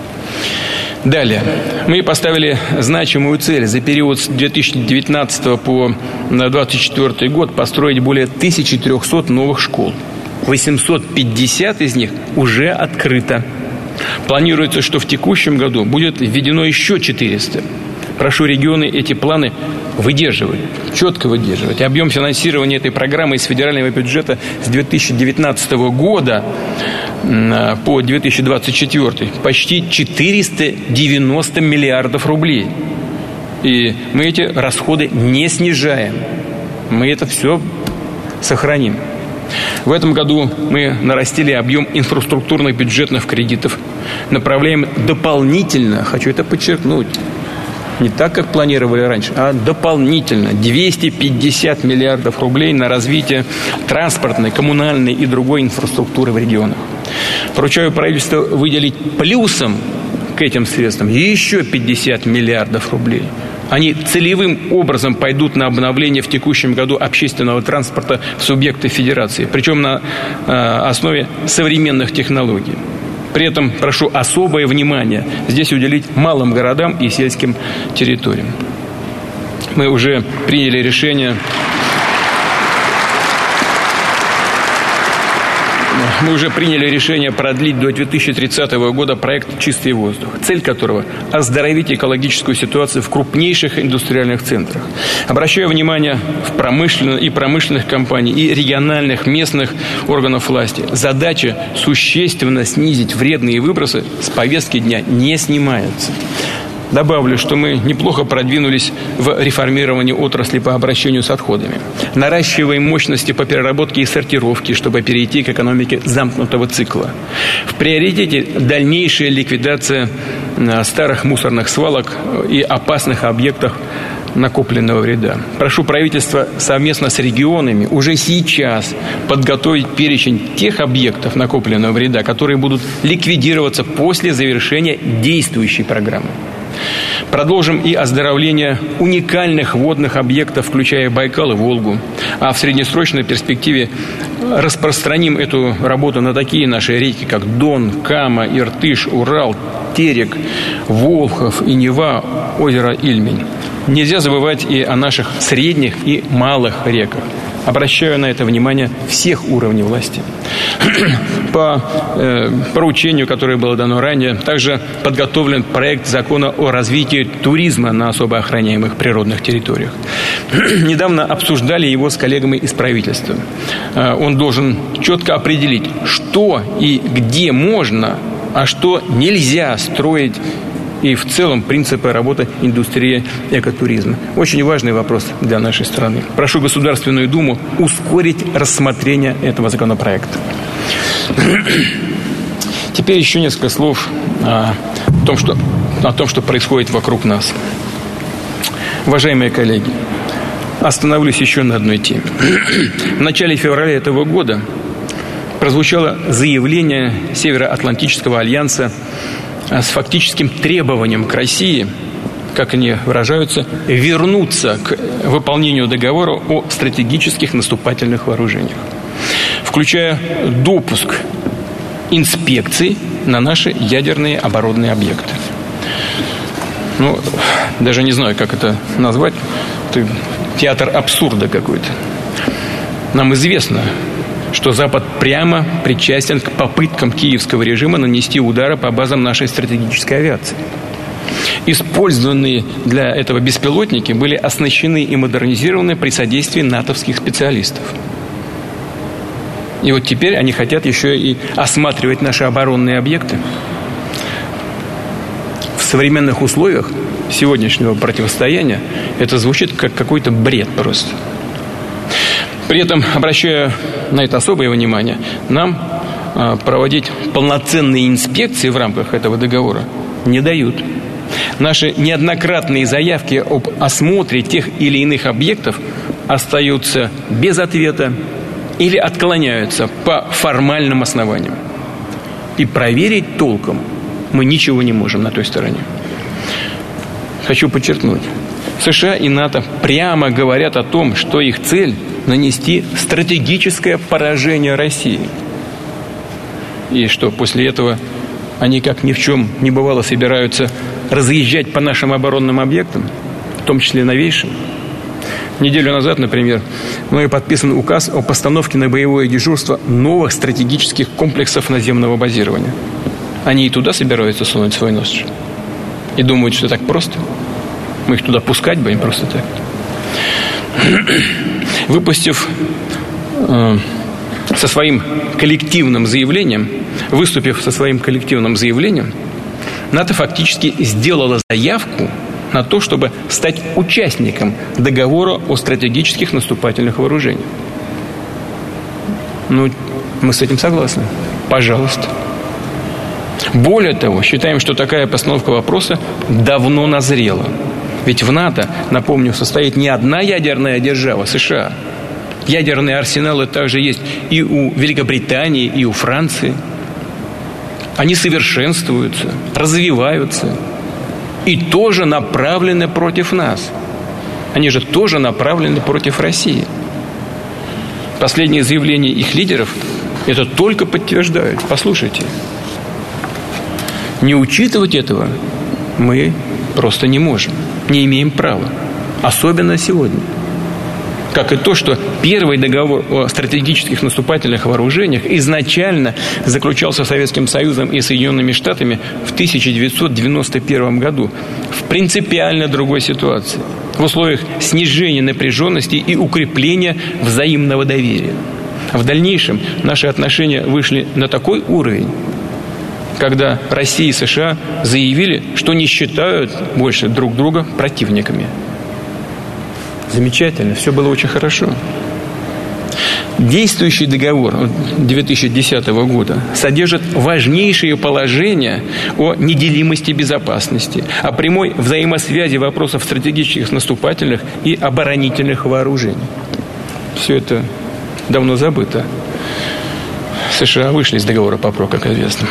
S1: Далее. Мы поставили значимую цель за период с две тысячи девятнадцатого по две тысячи двадцать четвёртый год построить более тысячи трёхсот новых школ. восемьсот пятьдесят из них уже открыто. Планируется, что в текущем году будет введено еще четыреста. Прошу регионы эти планы выдерживать, четко выдерживать. Объем финансирования этой программы из федерального бюджета с две тысячи девятнадцатого года по две тысячи двадцать четвёртый почти четыреста девяносто миллиардов рублей. И мы эти расходы не снижаем. Мы это все сохраним. В этом году мы нарастили объем инфраструктурных бюджетных кредитов. Направляем дополнительно, хочу это подчеркнуть, не так, как планировали раньше, а дополнительно двести пятьдесят миллиардов рублей на развитие транспортной, коммунальной и другой инфраструктуры в регионах. Поручаю правительству выделить плюсом к этим средствам еще пятьдесят миллиардов рублей. Они целевым образом пойдут на обновление в текущем году общественного транспорта в субъекты федерации, причем на э, основе современных технологий. При этом прошу особое внимание здесь уделить малым городам и сельским территориям. Мы уже приняли решение... Мы уже приняли решение продлить до две тысячи тридцатого года проект «Чистый воздух», цель которого – оздоровить экологическую ситуацию в крупнейших индустриальных центрах. Обращаю внимание в промышленных и промышленных компаний, и региональных, местных органов власти. Задача существенно снизить вредные выбросы с повестки дня не снимается. Добавлю, что мы неплохо продвинулись в реформировании отрасли по обращению с отходами. Наращиваем мощности по переработке и сортировке, чтобы перейти к экономике замкнутого цикла. В приоритете дальнейшая ликвидация старых мусорных свалок и опасных объектов накопленного вреда. Прошу правительства совместно с регионами уже сейчас подготовить перечень тех объектов накопленного вреда, которые будут ликвидироваться после завершения действующей программы. Продолжим и оздоровление уникальных водных объектов, включая Байкал и Волгу. А в среднесрочной перспективе распространим эту работу на такие наши реки, как Дон, Кама, Иртыш, Урал, Терек, Волхов и Нева, озеро Ильмень. Нельзя забывать и о наших средних и малых реках. Обращаю на это внимание всех уровней власти. По э, поручению, которое было дано ранее, также подготовлен проект закона о развитии туризма на особо охраняемых природных территориях. Недавно обсуждали его с коллегами из правительства. Э, он должен четко определить, что и где можно, а что нельзя строить, и в целом принципы работы индустрии экотуризма. Очень важный вопрос для нашей страны. Прошу Государственную Думу ускорить рассмотрение этого законопроекта. Теперь еще несколько слов о том, что, о том, что происходит вокруг нас. Уважаемые коллеги, остановлюсь еще на одной теме. В начале февраля этого года прозвучало заявление Североатлантического альянса с фактическим требованием к России, как они выражаются, вернуться к выполнению договора о стратегических наступательных вооружениях, включая допуск инспекций на наши ядерные оборонные объекты. Ну, даже не знаю, как это назвать. Это театр абсурда какой-то. Нам известно, что Запад прямо причастен к попыткам киевского режима нанести удары по базам нашей стратегической авиации. Использованные для этого беспилотники были оснащены и модернизированы при содействии натовских специалистов. И вот теперь они хотят еще и осматривать наши оборонные объекты. В современных условиях сегодняшнего противостояния это звучит как какой-то бред просто. При этом, обращая на это особое внимание, нам а, проводить полноценные инспекции в рамках этого договора не дают. Наши неоднократные заявки об осмотре тех или иных объектов остаются без ответа или отклоняются по формальным основаниям. И проверить толком мы ничего не можем на той стороне. Хочу подчеркнуть, США и НАТО прямо говорят о том, что их цель – нанести стратегическое поражение России. И что после этого они, как ни в чем не бывало, собираются разъезжать по нашим оборонным объектам, в том числе новейшим. Неделю назад, например, мною подписан указ о постановке на боевое дежурство новых стратегических комплексов наземного базирования. Они и туда собираются сунуть свой нос. И думают, что так просто. Мы их туда пускать будем просто так. Выпустив э, со своим коллективным заявлением, выступив со своим коллективным заявлением, НАТО фактически сделало заявку на то, чтобы стать участником договора о стратегических наступательных вооружениях. Ну, мы с этим согласны. Пожалуйста. Более того, считаем, что такая постановка вопроса давно назрела. Ведь в НАТО, напомню, состоит не одна ядерная держава, США. Ядерные арсеналы также есть и у Великобритании, и у Франции. Они совершенствуются, развиваются и тоже направлены против нас. Они же тоже направлены против России. Последние заявления их лидеров это только подтверждают. Послушайте. Не учитывать этого мы просто не можем, не имеем права. Особенно сегодня. Как и то, что первый договор о стратегических наступательных вооружениях изначально заключался Советским Союзом и Соединенными Штатами в тысяча девятьсот девяносто первом году в принципиально другой ситуации, в условиях снижения напряженности и укрепления взаимного доверия. В дальнейшем наши отношения вышли на такой уровень, когда Россия и США заявили, что не считают больше друг друга противниками. Замечательно, все было очень хорошо. Действующий договор две тысячи десятого года содержит важнейшие положения о неделимости безопасности, о прямой взаимосвязи вопросов стратегических наступательных и оборонительных вооружений. Все это давно забыто. США вышли из договора ПАПРО, как известно.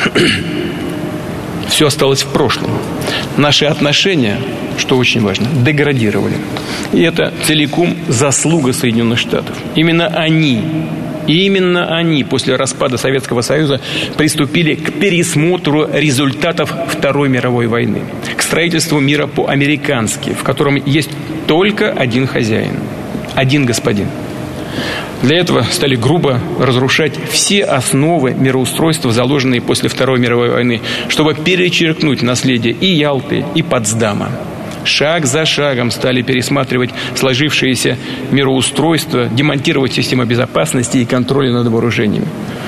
S1: Все осталось в прошлом. Наши отношения, что очень важно, деградировали. И это целиком заслуга Соединенных Штатов. Именно они, именно они после распада Советского Союза приступили к пересмотру результатов Второй мировой войны, к строительству мира по-американски, в котором есть только один хозяин, один господин. Для этого стали грубо разрушать все основы мироустройства, заложенные после Второй мировой войны, чтобы перечеркнуть наследие и Ялты, и Потсдама. Шаг за шагом стали пересматривать сложившееся мироустройство, демонтировать систему безопасности и контроля над вооружениями.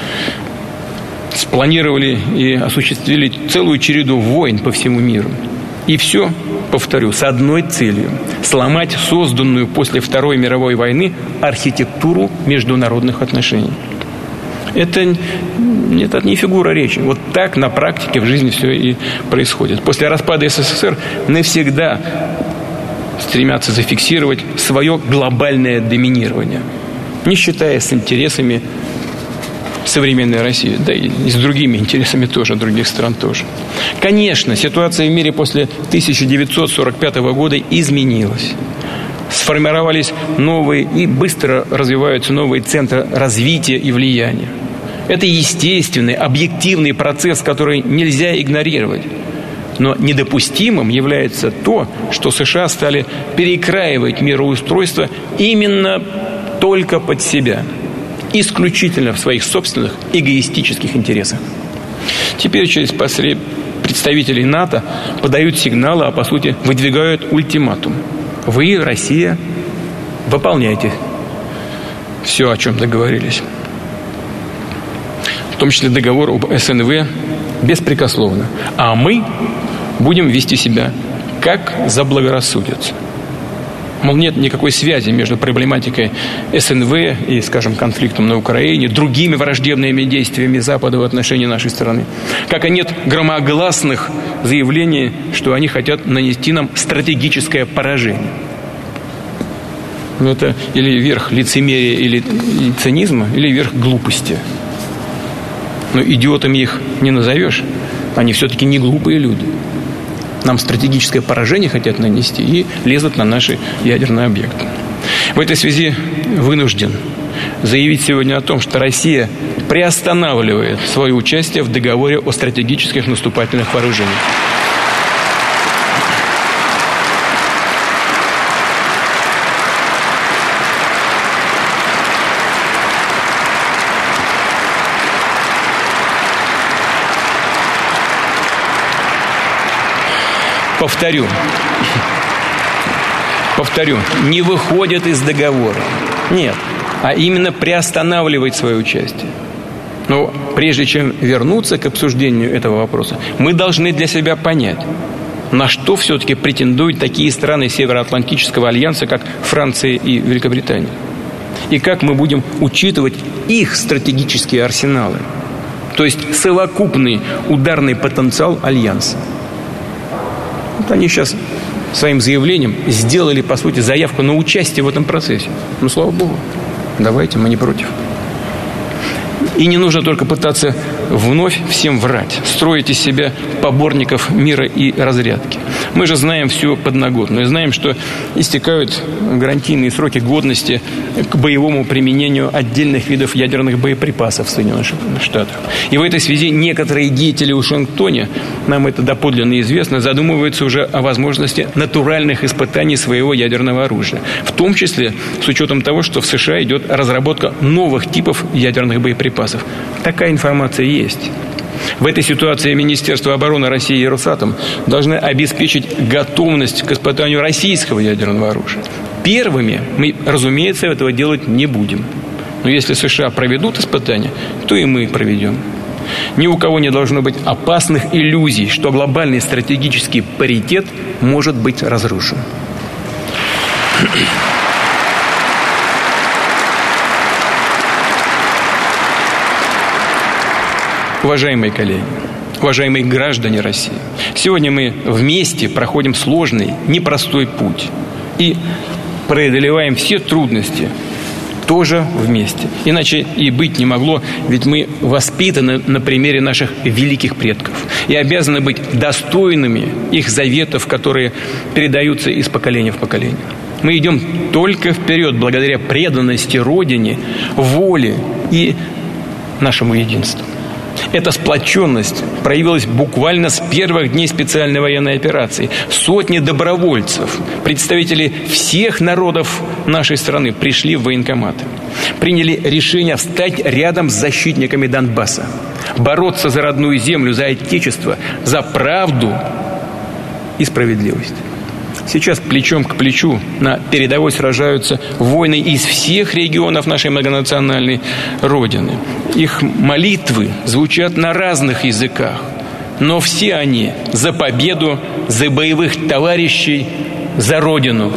S1: Спланировали и осуществили целую череду войн по всему миру. И все, повторю, с одной целью – сломать созданную после Второй мировой войны архитектуру международных отношений. Это, это не фигура речи. Вот так на практике в жизни все и происходит. После распада СССР навсегда стремятся зафиксировать свое глобальное доминирование, не считаясь с интересами современной России, да и с другими интересами тоже, других стран тоже. Конечно, ситуация в мире после тысяча девятьсот сорок пятого года изменилась. Сформировались новые и быстро развиваются новые центры развития и влияния. Это естественный, объективный процесс, который нельзя игнорировать. Но недопустимым является то, что США стали перекраивать мироустройство именно только под себя, исключительно в своих собственных эгоистических интересах. Теперь через представителей НАТО подают сигналы, а по сути выдвигают ультиматум. Вы, Россия, выполняйте все, о чем договорились. В том числе договор об СНВ беспрекословно. А мы будем вести себя, как заблагорассудится. Мол, нет никакой связи между проблематикой СНВ и, скажем, конфликтом на Украине, другими враждебными действиями Запада в отношении нашей страны. Как и нет громогласных заявлений, что они хотят нанести нам стратегическое поражение. Ну, это или верх лицемерия или цинизма, или верх глупости. Но идиотами их не назовешь. Они все-таки не глупые люди. Нам стратегическое поражение хотят нанести и лезут на наши ядерные объекты. В этой связи вынужден заявить сегодня о том, что Россия приостанавливает свое участие в договоре о стратегических наступательных вооружениях. Повторю, повторю, не выходит из договора. Нет, а именно приостанавливает свое участие. Но прежде чем вернуться к обсуждению этого вопроса, мы должны для себя понять, на что все-таки претендуют такие страны Североатлантического альянса, как Франция и Великобритания. И как мы будем учитывать их стратегические арсеналы, то есть совокупный ударный потенциал альянса. Вот они сейчас своим заявлением сделали, по сути, заявку на участие в этом процессе. Ну, слава богу, давайте, мы не против. И не нужно только пытаться вновь всем врать, строить из себя поборников мира и разрядки. Мы же знаем всю подноготную, знаем, что истекают гарантийные сроки годности к боевому применению отдельных видов ядерных боеприпасов в Соединенных Штатах. И в этой связи некоторые деятели в Вашингтоне, нам это доподлинно известно, задумываются уже о возможности натуральных испытаний своего ядерного оружия. В том числе с учетом того, что в США идет разработка новых типов ядерных боеприпасов. Такая информация есть. В этой ситуации Министерство обороны России и Росатом должны обеспечить готовность к испытанию российского ядерного оружия. Первыми мы, разумеется, этого делать не будем. Но если США проведут испытания, то и мы проведем. Ни у кого не должно быть опасных иллюзий, что глобальный стратегический паритет может быть разрушен. Уважаемые коллеги, уважаемые граждане России, сегодня мы вместе проходим сложный, непростой путь и преодолеваем все трудности тоже вместе. Иначе и быть не могло, ведь мы воспитаны на примере наших великих предков и обязаны быть достойными их заветов, которые передаются из поколения в поколение. Мы идем только вперед благодаря преданности Родине, воле и нашему единству. Эта сплоченность проявилась буквально с первых дней специальной военной операции. Сотни добровольцев, представители всех народов нашей страны пришли в военкоматы. Приняли решение встать рядом с защитниками Донбасса. Бороться за родную землю, за отечество, за правду и справедливость. Сейчас плечом к плечу на передовой сражаются воины из всех регионов нашей многонациональной Родины. Их молитвы звучат на разных языках, но все они за победу, за боевых товарищей, за Родину.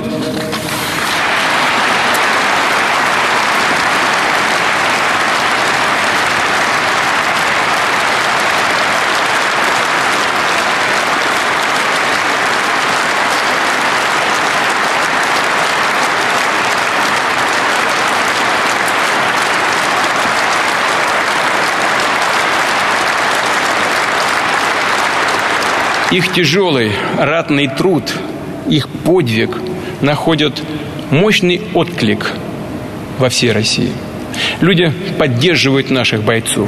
S1: Их тяжелый ратный труд, их подвиг находят мощный отклик во всей России. Люди поддерживают наших бойцов.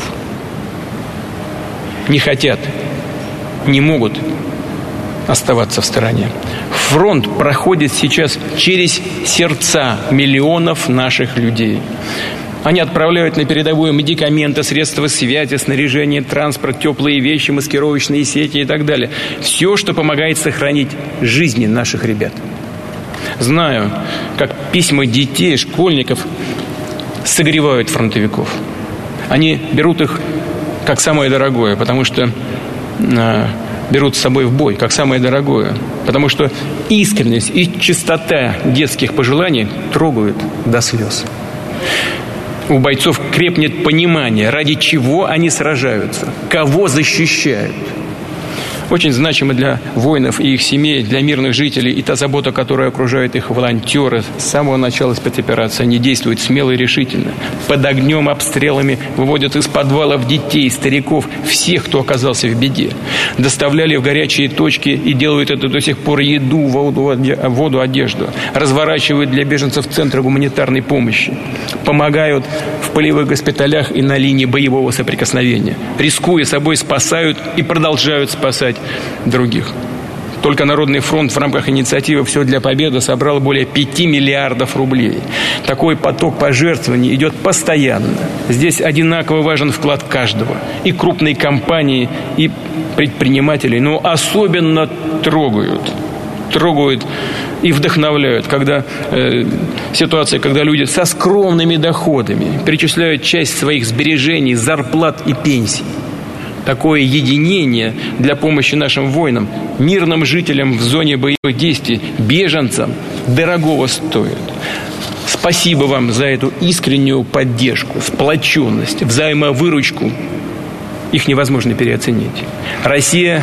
S1: Не хотят, не могут оставаться в стороне. Фронт проходит сейчас через сердца миллионов наших людей. Они отправляют на передовую медикаменты, средства связи, снаряжение, транспорт, теплые вещи, маскировочные сети и так далее. Все, что помогает сохранить жизни наших ребят. Знаю, как письма детей, школьников согревают фронтовиков. Они берут их как самое дорогое, потому что э, берут с собой в бой, как самое дорогое. Потому что искренность и чистота детских пожеланий трогают до слез. У бойцов крепнет понимание, ради чего они сражаются, кого защищают. Очень значимо для воинов и их семей, для мирных жителей и та забота, которая окружает их волонтеры. С самого начала спецоперации они действуют смело и решительно. Под огнем, обстрелами выводят из подвалов детей, стариков, всех, кто оказался в беде. Доставляли в горячие точки и делают это до сих пор еду, воду, воду, одежду. Разворачивают для беженцев центры гуманитарной помощи. Помогают в полевых госпиталях и на линии боевого соприкосновения. Рискуя собой, спасают и продолжают спасать других. Только Народный фронт в рамках инициативы «Все для победы» собрал более пяти миллиардов рублей. Такой поток пожертвований идет постоянно. Здесь одинаково важен вклад каждого. И крупные компании, и предпринимателей. Но особенно трогают. трогают и вдохновляют, когда э, ситуация, когда люди со скромными доходами перечисляют часть своих сбережений, зарплат и пенсий. Такое единение для помощи нашим воинам, мирным жителям в зоне боевых действий, беженцам дорогого стоит. Спасибо вам за эту искреннюю поддержку, сплоченность, взаимовыручку. Их невозможно переоценить. Россия...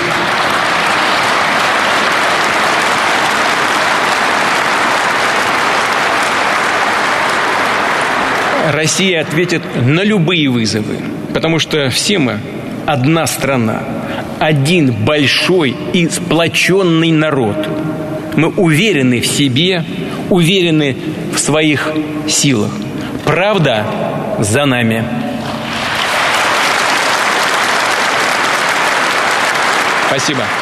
S1: Россия ответит на любые вызовы, потому что все мы одна страна, один большой и сплоченный народ. Мы уверены в себе, уверены в своих силах. Правда за нами. Спасибо.